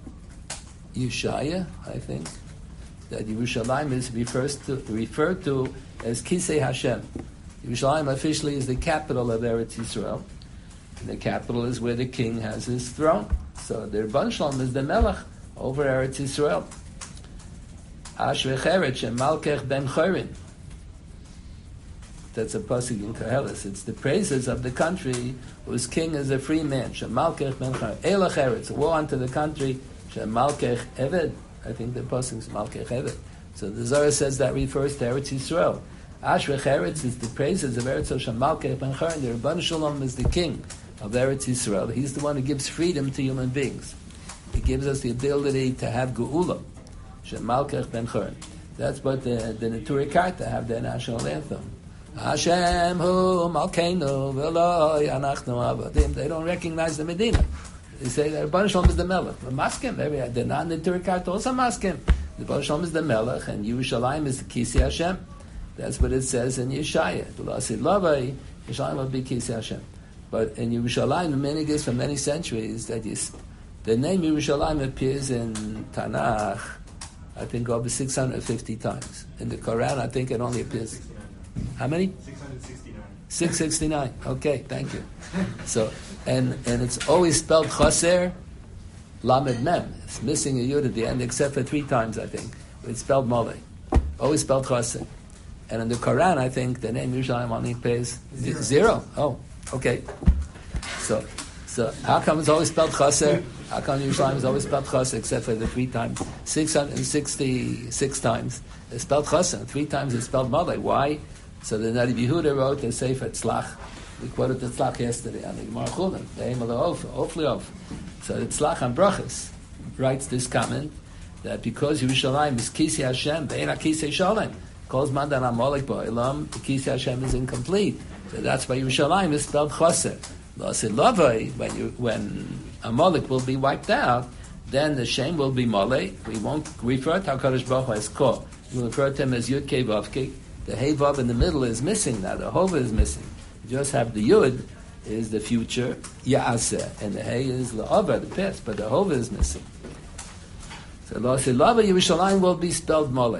Yeshaya, I think, that Yerushalayim is referred to as Kisei Hashem. Yerushalayim officially is the capital of Eretz Yisrael, and the capital is where the king has his throne. So the Rebbeinu Shalom is the Melech over Eretz Yisrael. Ashvei Cheretz and Malkech ben Chorin. That's a pasuk in Koheles. It's the praises of the country whose king is a free man. Shemalkech ben Chorin. Eila Cheretz. Woe unto the country. Shemalkech Eved. I think the pasuk is Malkech Eved. So the Zohar says that refers to Eretz Yisrael. Ashvei Cheretz is the praises of Eretz Yisrael. Shemalkech ben Chorin. The Rebbeinu Shalom is the king of Eretz Yisrael. He's the one who gives freedom to human beings. He gives us the ability to have geula. Shemalkech ben Chorin. That's what the Neturei Karta have their national anthem. Hashem hu malkeinu v'loi anachnu avadim. They don't recognize the Medina. They say that Rebbeinu Shalom is the Melech. But Maskim, they're not in the Neturei Karta also Maskim. The Rebbeinu Shalom is the Melech, and Yerushalayim is the Kisei Hashem. That's what it says in Yeshaya. V'lasid lavai, Yerushalayim will be Kisei Hashem. But in Yerushalayim, the meaning is for many centuries that the name Yerushalayim appears in Tanakh, I think, over 650 times. In the Quran, I think it only appears. How many? 669. 669. Okay, thank you. So, and it's always spelled Chaser, Lamed Mem. It's missing a yud at the end, except for 3 times, I think. It's spelled Malay. Always spelled Chaser. And in the Quran, I think the name Yerushalayim only appears 0. Oh, okay. So how come it's always spelled Chaser? How come Yerushalayim is always spelled Chaser, except for the 3 times? 666 times it's spelled Chaser. 3 times it's spelled Malay. Why? So the Nadi Yehuda wrote the Sefer Tzlach. We quoted the Tzlach yesterday on the Gemara Chulin, the Eim of the Ofli Of. So the Tzlach on Brachas writes this comment that because Yerushalayim is Kisei Hashem, Be'ena Kisei Shalom, calls Mandan Amalek Ba'ilam, the Kisei Hashem is incomplete. So that's why Yerushalayim is spelled Chaser. When Amalek will be wiped out, then the Shem will be Malay. We won't refer to HaKadosh Baruch Hu as Ko. We'll refer to him as Yud Kei Vav Kei. The Hey Vav in the middle is missing now. The Hova is missing. You just have the Yud is the future, Ya'aseh, and the Hey is La'ava, the past, but the Hova is missing. So La'aseh Lava Yerushalayim will be spelled Malay.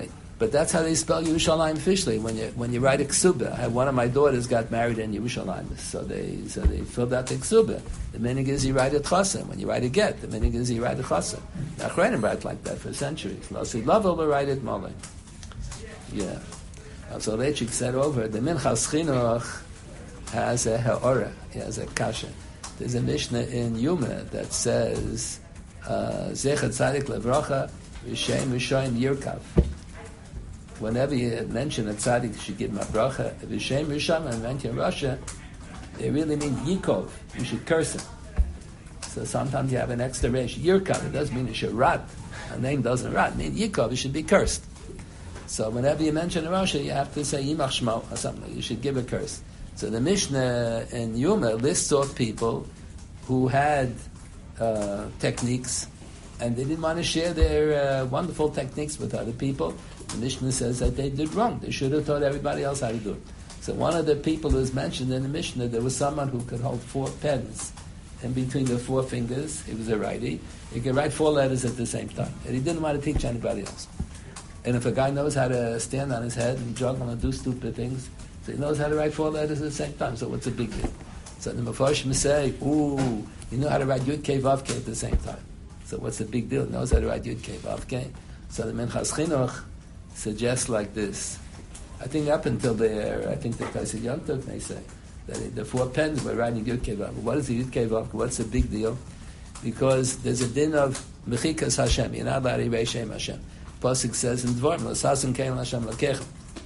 But that's how they spell Yerushalayim officially. When you write a ksuba, I had one of my daughters got married in Yerushalayim, so they filled out the ksuba. The meaning is you write a chassan. When you write a get, the meaning is you write a chassan. Now Achronim write like that for centuries. Losi Lavel will write it Malay. Yeah. So Lechik said over the Minchas Chinuch has a ha'ora, he has a kasha. There's a Mishnah in Yuma that says Zecher Tzadik Levracha V'Shem V'Shoim Yirkav. Whenever you mention a tzaddik, you should give him a bracha. V'Shem V'Shoim, and meant in Russia, they really mean Yikov. You should curse him. So sometimes you have an extra resh. Yirkav, it doesn't mean you should rot. A name doesn't rot. It means Yikov, you should be cursed. So whenever you mention a Russia, you have to say Yimach Shmo or something. You should give a curse. So the Mishnah in Yuma lists off people who had techniques and they didn't want to share their wonderful techniques with other people. The Mishnah says that they did wrong. They should have taught everybody else how to do it. So one of the people who was mentioned in the Mishnah, there was someone who could hold 4 pens in between the 4 fingers. He was a righty. He could write 4 letters at the same time. And he didn't want to teach anybody else. And if a guy knows how to stand on his head and juggle and do stupid things, so he knows how to write 4 letters at the same time. So what's the big deal? So the Mefarshim say, you know how to write Yud Kei Vav Kei at the same time. So what's the big deal? He knows how to write Yud Kei Vav Kei. So the Minchas Chinuch suggests like this. I think up until there, I think the Taisid Yom Tov may say that the 4 pens were writing Yud Kei Vav. What is the Yud Kei Vav? What's the big deal? Because there's a din of Mechikas Hashem. You're not allowed to erase Shem Hashem. Pasuk says in Dvarim, L'sasim Kein Hashem L'kechem.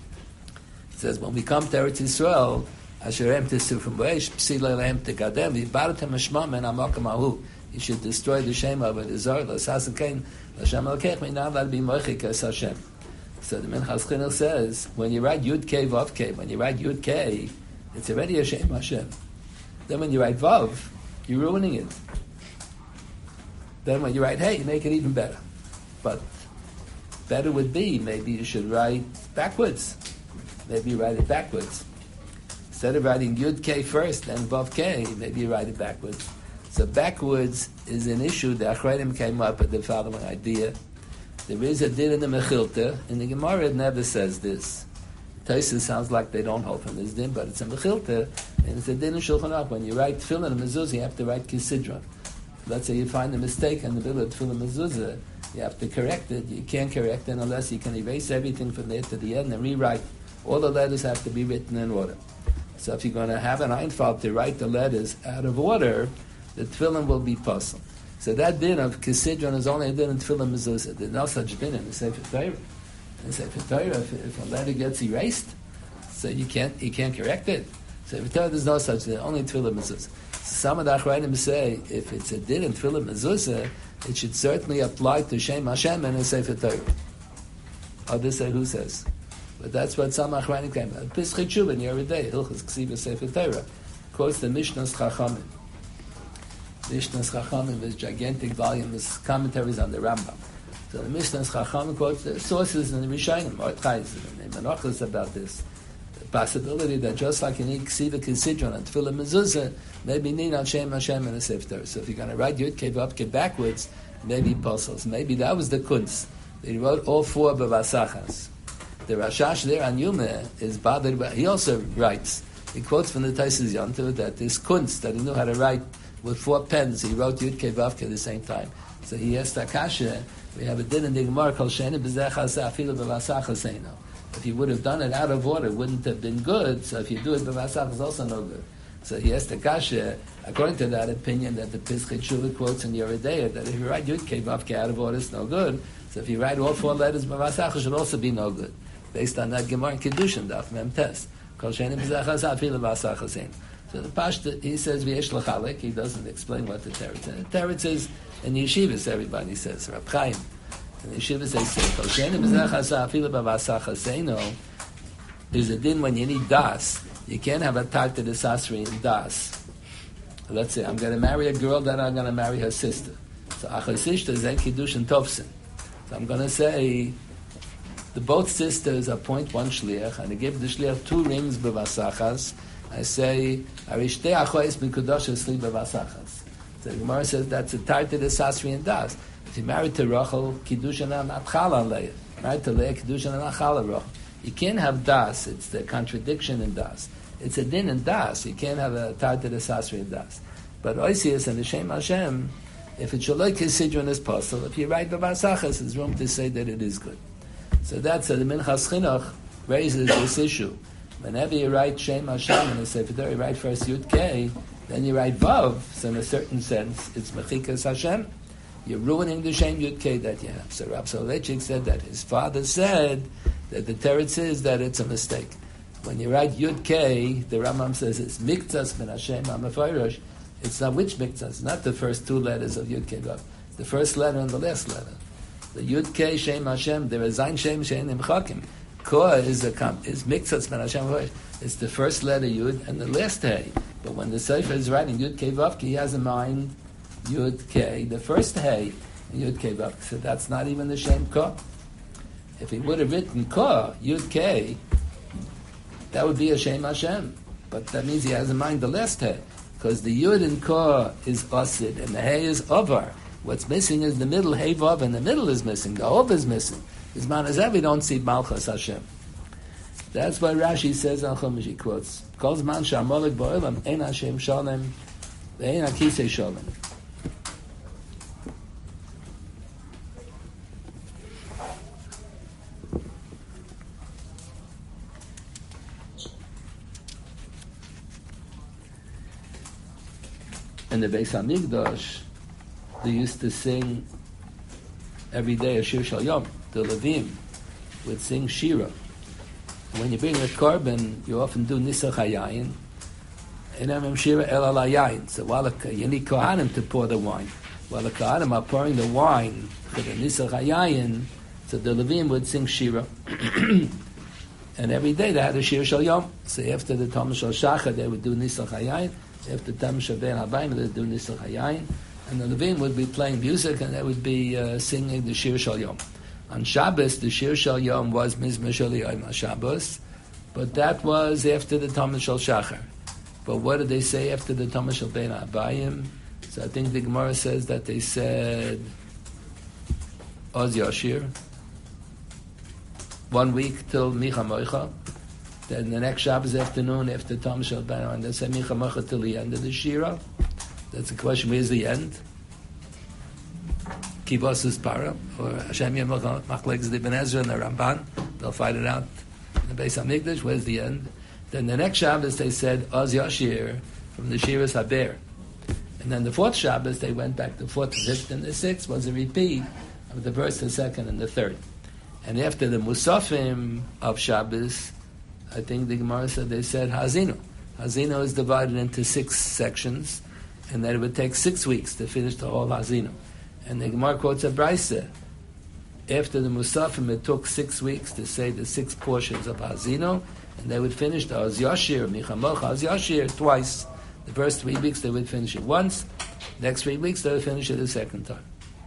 It says when we come to Eretz Yisrael, Asherem Tisu from Boesh, Psila Lehem Tekadem, V'ibaratem Hashmam and Amakam Ahu. You should destroy the Shem of it. L'sasim Kein Hashem L'kechem. You're not allowed to be Mechikas Hashem. So the Minchas Chinuch says, when you write Yud Kei Vav Kei, when you write Yud Kei, it's already a Shem Hashem. Then when you write Vav, you're ruining it. Then when you write Hey, you make it even better. But better would be, maybe you should write backwards. Maybe you write it backwards. Instead of writing Yud Kei first, then Vav Kei, maybe you write it backwards. So backwards is an issue that Achronim came up with the following idea. There is a din in the Mechilta, and the Gemara it never says this. Tosfos sounds like they don't hold from this din, but it's a Mechilta, and it's a din in Shulchan Aruch. When you write Tefillin and Mezuzah, you have to write Kisidron. Let's say you find a mistake in the bill of Tefillin and Mezuzah, you have to correct it. You can't correct it unless you can erase everything from there to the end and rewrite. All the letters have to be written in order. So if you're going to have an Einfalt to write the letters out of order, the Tefillin will be puzzled. So that din of Kisidron is only a din in Tefillin Mezuzah. There's no such din in the Sefer Torah. In the Sefer Torah, if a letter gets erased, so you can't correct it. Sefer Torah, there's no such din, only Tefillin Mezuzah. Some of the Achronim say, if it's a din in Tefillin Mezuzah, it should certainly apply to Shem Hashem and a Sefer Torah. Others say, who says? But that's what some Achronim came about. Pischei Tshuva in Yoreh De'ah, Hilchos Ksiva Sefer Torah, quotes the Mishnah's Chachamim. Mishnah's Chachamim is gigantic volume, is commentaries on the Rambam. So the Mishnah's Chachamim quotes the sources in the Rishonim, Mordechai and Menachos about this. The possibility that just like you need Ksiva Kisidron and Tefillah Mezuzah, maybe you need on Shem Hashem and a Sefer Torah. So if you're going to write Yud Kei Vav Kei backwards, maybe puzzles. Maybe that was the kunz. He wrote all 4 Bavasachas. The Rashash there on Yuma is bothered by, he also writes, he quotes from the Taisus Yontiv that this kunz, that he knew how to write with 4 pens, he wrote Yud Kei Vav Kei at the same time. So he asked Akasha, we have a din in the Gemara called Sheni B'zechas Afilu B'vasachas Eino. If you would have done it out of order, it wouldn't have been good. So if you do it B'vasach, it's also no good. So he asked Akasha, according to that opinion that the Pischei Tshuva quotes in Yoreh De'ah, that if you write Yud Kei Vav Kei out of order, it's no good. So if you write all 4 letters B'vasach, it should also be no good. Based on that Gemara in Kiddushin, Daf Mem Tes. Kol Sheni B'zechas Afilu B'vasachas Eino. So the Pashta, he says V'yesh L'chalek, he doesn't explain what the teretz is. The teretz is, in yeshivas everybody says, Rab Chaim. In yeshivas they say, Kol Sheni B'zechas Afilu B'vasachas Eino, there's a din when you need das. You can't have a tarta de sasri in das. Let's say I'm going to marry a girl, then I'm going to marry her sister. So achosishta is en kiddush and tofsin. So I'm going to say the both sisters appoint one shliach, and I give the shliach 2 rings bevasachas. I say arishtei achois b'kudosh esli bevasachas. So the Gemara says that's a tarta de sasri in das. If you're married to Rachel, Kiddushin not Chala on Leah. Married to Leah, Kiddushin not Chala Rachel. You can't have Das. It's the contradiction in Das. It's a din in Das. You can't have a Tarta de Sasri in Das. But Oisius and the Shem Hashem, if it's Shaloi Kisidron is possible, if you write Babasachas, there's room to say that it is good. So that's the Minchas Chinuch raises this issue. Whenever you write Shem Hashem in a Sefer Torah, you write first Yud Kei, then you write Vav, so in a certain sense, it's Mechikas Hashem. You're ruining the Shem Yud Kei that you have. So Rav Soloveitchik said that his father said that the teretz is that it's a mistake. When you write Yud Kei, the Rambam says it's Miktas Min Hashem HaMeforish. It's not which Miktas, it's not the first two letters of Yud Kei Vav. The first letter and the last letter. The Yud Kei Shem Hashem, there is Zayin Shem Shein Imchakim. Koah is Miktas Min Hashem HaMeforish. It's the first letter Yud and the last Hey. But when the Sefer is writing Yud Kei Vav, he has in mind Yud Kei, the first Hey, in Yud Kei Vav. So that's not even the Shem Koah. If he would have written Koah, Yud Kei, that would be a Shem Hashem. But that means he has in mind the last Hey. Because the Yud in Koah is Asid, and the Hey is Ovar. What's missing is the middle Hey Vav, and the middle is missing. The Ov is missing. As man as we don't see Malchus Hashem. That's why Rashi says on Chumash, he quotes, Kol Zman Sha'amolik Ba'olam, Ein Hashem Shalem, Ve'ein HaKisei Shalem. In the Beis HaMikdash, they used to sing every day a Shir Shal Yom. The Levim would sing Shira. When you bring a korban, you often do Nisach HaYayin, and then Shira El Al HaYayin. So while you need Kohanim to pour the wine. While the Kohanim are pouring the wine for the Nisach HaYayin, so the Levim would sing Shira. And every day they had a Shir Shal Yom. So after the Tom Shal Shachar, they would do Nisach HaYayin. After Tam Shabbat Habayim, they would do Nisach HaYayin. And the Levim would be playing music, and they would be singing the Shir Shal Yom. On Shabbos, the Shir Shal Yom was Mizmor Shel Yom Shabbos, but that was after the Talmud Shel Shachar. But what did they say after the Talmud Shel Bein Habayim? So I think the Gemara says that they said Oz Yashir, 1 week till Micha Moicha. Then the next Shabbos afternoon after Talmud Shel Bein Habayim, they said Micha Moicha till the end of the Shira. That's the question, where's the end? Kivosus Para, or Hashem Yemach Machlekes Ibn Ezra and the Ramban. They'll fight it out in the Beis HaMikdash. Where's the end? Then the next Shabbos they said Oz Yashir from the Shiras Haber. And then the fourth Shabbos they went back. The fourth, fifth, and the sixth was a repeat of the first, the second, and the third. And after the Musafim of Shabbos, I think the Gemara said they said Hazino. Hazino is divided into 6 sections, and that it would take 6 weeks to finish the whole Hazino. And the Gemara quotes a Brisa. After the Musafim, it took 6 weeks to say the 6 portions of Hazino, and they would finish the Oz Yashir, Michamoch, Oz Yashir twice. The first 3 weeks they would finish it once. Next 3 weeks they would finish it a second time.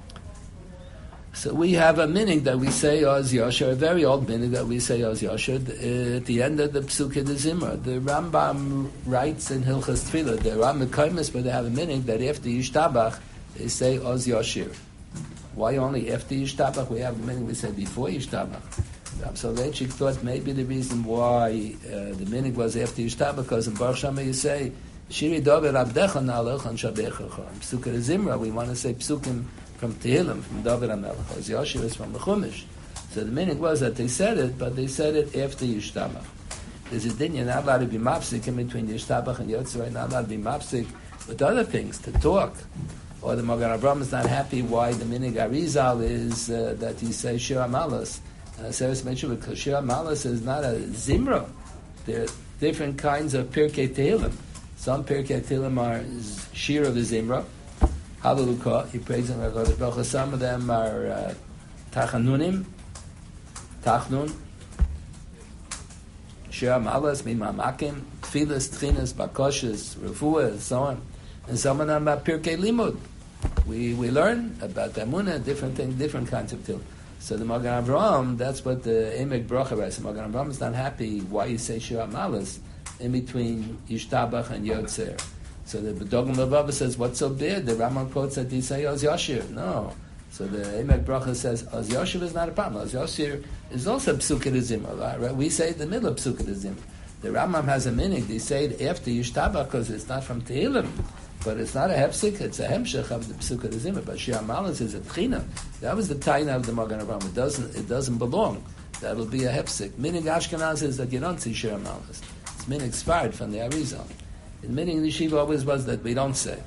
So we have a minhag that we say Oz Yashir, a very old minhag that we say Oz Yashir at the end of the Psukei de Zimra. The Rambam writes in Hilchas Tefillah, the Rambam Kaimis, but they have a minhag that after Yishtabach, they say Oz Yashir. Why only after Yishtabach? We have the minhag we say before Yishtabach. Rav Soloveitchik thought maybe the reason why the minhag was after Yishtabach, because in Baruch Shama you say Shiri Dover Abdecha Nalech and Shabecha. In Psukei Zimra we want to say Psukim from Tehillim, from David HaMelech. Oz Yashir is from the Chumash. So the minhag was that they said it, but they said it after Yishtabach. There's a din, you're not allowed to be mapsik in between Yishtabach and Yotzei, not allowed to be mapsik with other things, to talk. Or the Magen Avraham is not happy why the minhag Arizal is that he says Shir HaMalos. And I said because Shir HaMalos is not a Zimra. There are different kinds of Pirkei Tehillim. Some Pirkei Tehillim are Shir of the Zimra, Hallelujah, he prays in HaKadosh Baruch Hu. Some of them are Tachanunim, Tachnun, Shir HaMalos, Mimamakim, Tfilas, Tchinas, Bakoshes, Refuah, and so on. And some of them are Pirkei Limud. We learn about Emunah, different things, different kinds of Tehillim. So the Magen Avraham, that's what the Emek Bracha writes. The Magen Avraham is not happy why you say Shir HaMalos in between Yishtabach and Yotzer. So the Dogma Baba says, what's so bad? The Rambam quotes that he say Oz Yashir. No. So the Emek Bracha says, Oz Yosher is not a problem. Oz Yosher is also Psukkah de Zimra, right? We say it in the middle of Psukkah de Zimra. The Rambam has a minhag. They say it after Yishtabach because it's not from Tehillim. But it's not a hefsik, it's a hemshech of the Psukkah de Zimra. But Shir Amalas is a tchina. That was the taina of the Magen Avraham. It doesn't belong. That'll be a hefsik. Minhag Ashkenaz is that you don't see Shir Amalas. It's minhag Sfard from the Arizal. And minhag Yeshiva always was that we don't say.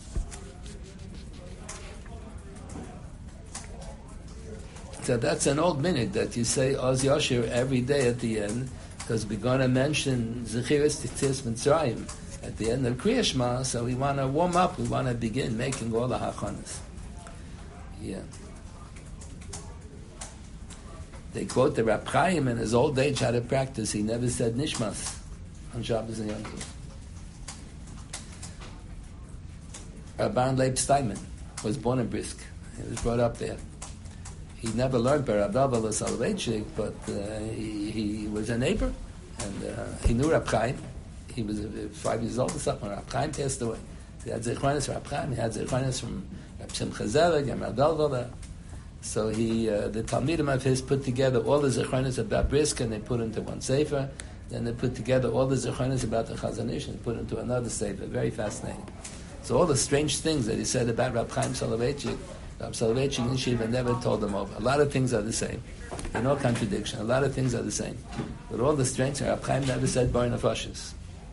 So that's an old minhag that you say Oz Yashir every day at the end, because we're going to mention Zechiris Tzitzis Mitzrayim at the end of Kriya Shema, so we want to warm up, we want to begin making all the hachanas. Yeah. They quote the Rab Chaim in his old age how to practice. He never said Nishmas on Shabbos and Yom Tov. Rabban Leib Steinman was born in Brisk. He was brought up there. He never learned by Rab Dava Soloveitchik, but he was a neighbor, and he knew Rab Chaim. He was 5 years old or something when Rab Chaim passed away. He had Zechronis from Rab Chaim, he had Zechronis from Rab Simcha Zelig and Rab Dava. So the Talmidim of his put together all the Zechronis about Brisk, and they put into one sefer. Then they put together all the Zechronis about the Chazon Ish and put into another sefer. Very fascinating. So all the strange things that he said about Rab Chaim Soloveitchik, Rab Soloveitchik and Yeshiva never told them over. A lot of things are the same. There's no contradiction. A lot of things are the same. But all the strengths, Rab Chaim never said Bar Nefashis.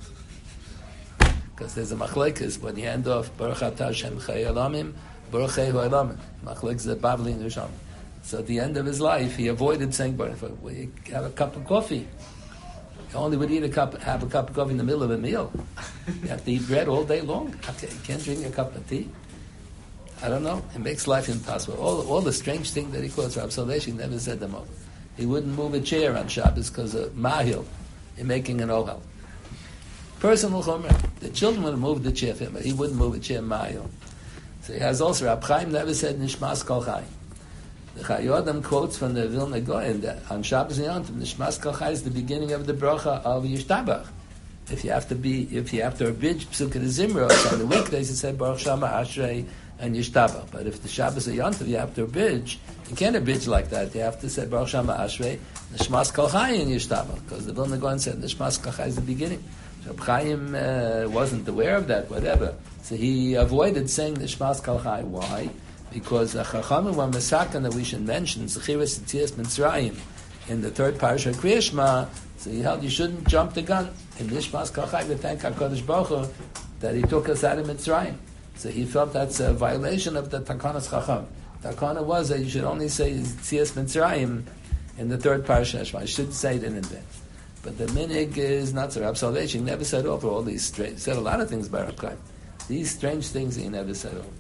Because there's a machlekes when you end off Baruch Atah Shem Chai Olamim, Baruch Chai Olamim. Machlekes is a Bavli in Rishon. So at the end of his life, he avoided saying Baruch Atah. Well, you have a cup of coffee. You only would have a cup of coffee in the middle of a meal. You have to eat bread all day long. Okay, you can't drink a cup of tea. I don't know. It makes life impossible. All the strange things that he quotes, Rab Soloveitchik never said them all. He wouldn't move a chair on Shabbos because of mahil in making an ohel. Personal chomer. The children would move the chair for him, but he wouldn't move a chair mahil. So he has also, Rab Chaim never said Nishmas Kol Chai. The Chayyodam quotes from the Vilna Goyen that on Shabbos and Yom Tov, Nishmas Kol Chai is the beginning of the bracha of Yishtabach. If you have to abridge Psukkah de Zimra, so on the weekdays it said Baruch Shama Ashrei and Yishtabach. But if the Shabbos or Yom Tov you have to abridge, you can't abridge like that. You have to say Baruch Shama Ashrei, Nishmas Kol Chai and Yishtabach, because the Vilna Goyen said Nishmas Kol Chai is the beginning. So Chaim wasn't aware of that, whatever. So he avoided saying Nishmas Kol Chai. Why? Because the Chachamim were Mesakan that we should mention Zechiris Tzitzis Mitzrayim in the third parasha of Kriya Shema. So he held you shouldn't jump the gun. In Nishmas Kol Chai, we thank HaKadosh Baruch Hu that he took us out of Mitzrayim. So he felt that's a violation of the Takanas Chacham. Takana was that you should only say Tzias Mitzrayim in the third parasha of Shema. You shouldn't say it in advance. But the minig is not so. Rab Soloveitchik never said over all these strange. He said a lot of things by Rab Chaim. These strange things he never said over.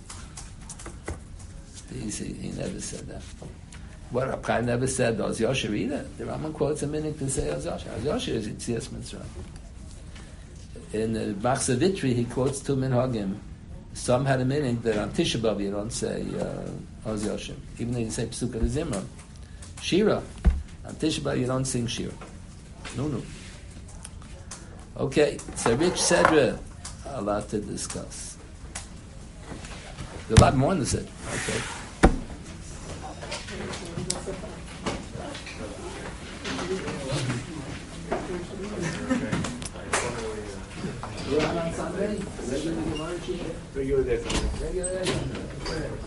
He never said that. What Rab Chaim never said, Oz Yosher either. The Rambam quotes a minig to say Oz Yosher. Oz Yosher is Yitzias Mitzrayim. In the Machzor Vitri, he quotes two minhagim. Some had a minig that on Tisha B'Av you don't say Oz Yosher, even though you say Psukkah de Zimra. Shira. On Tisha B'Av you don't sing Shira. No. Okay, so Rich Sedra, a lot to discuss. There's a lot more in the Sedra. Okay. You're on Sunday? Regular Gemara? Regular day.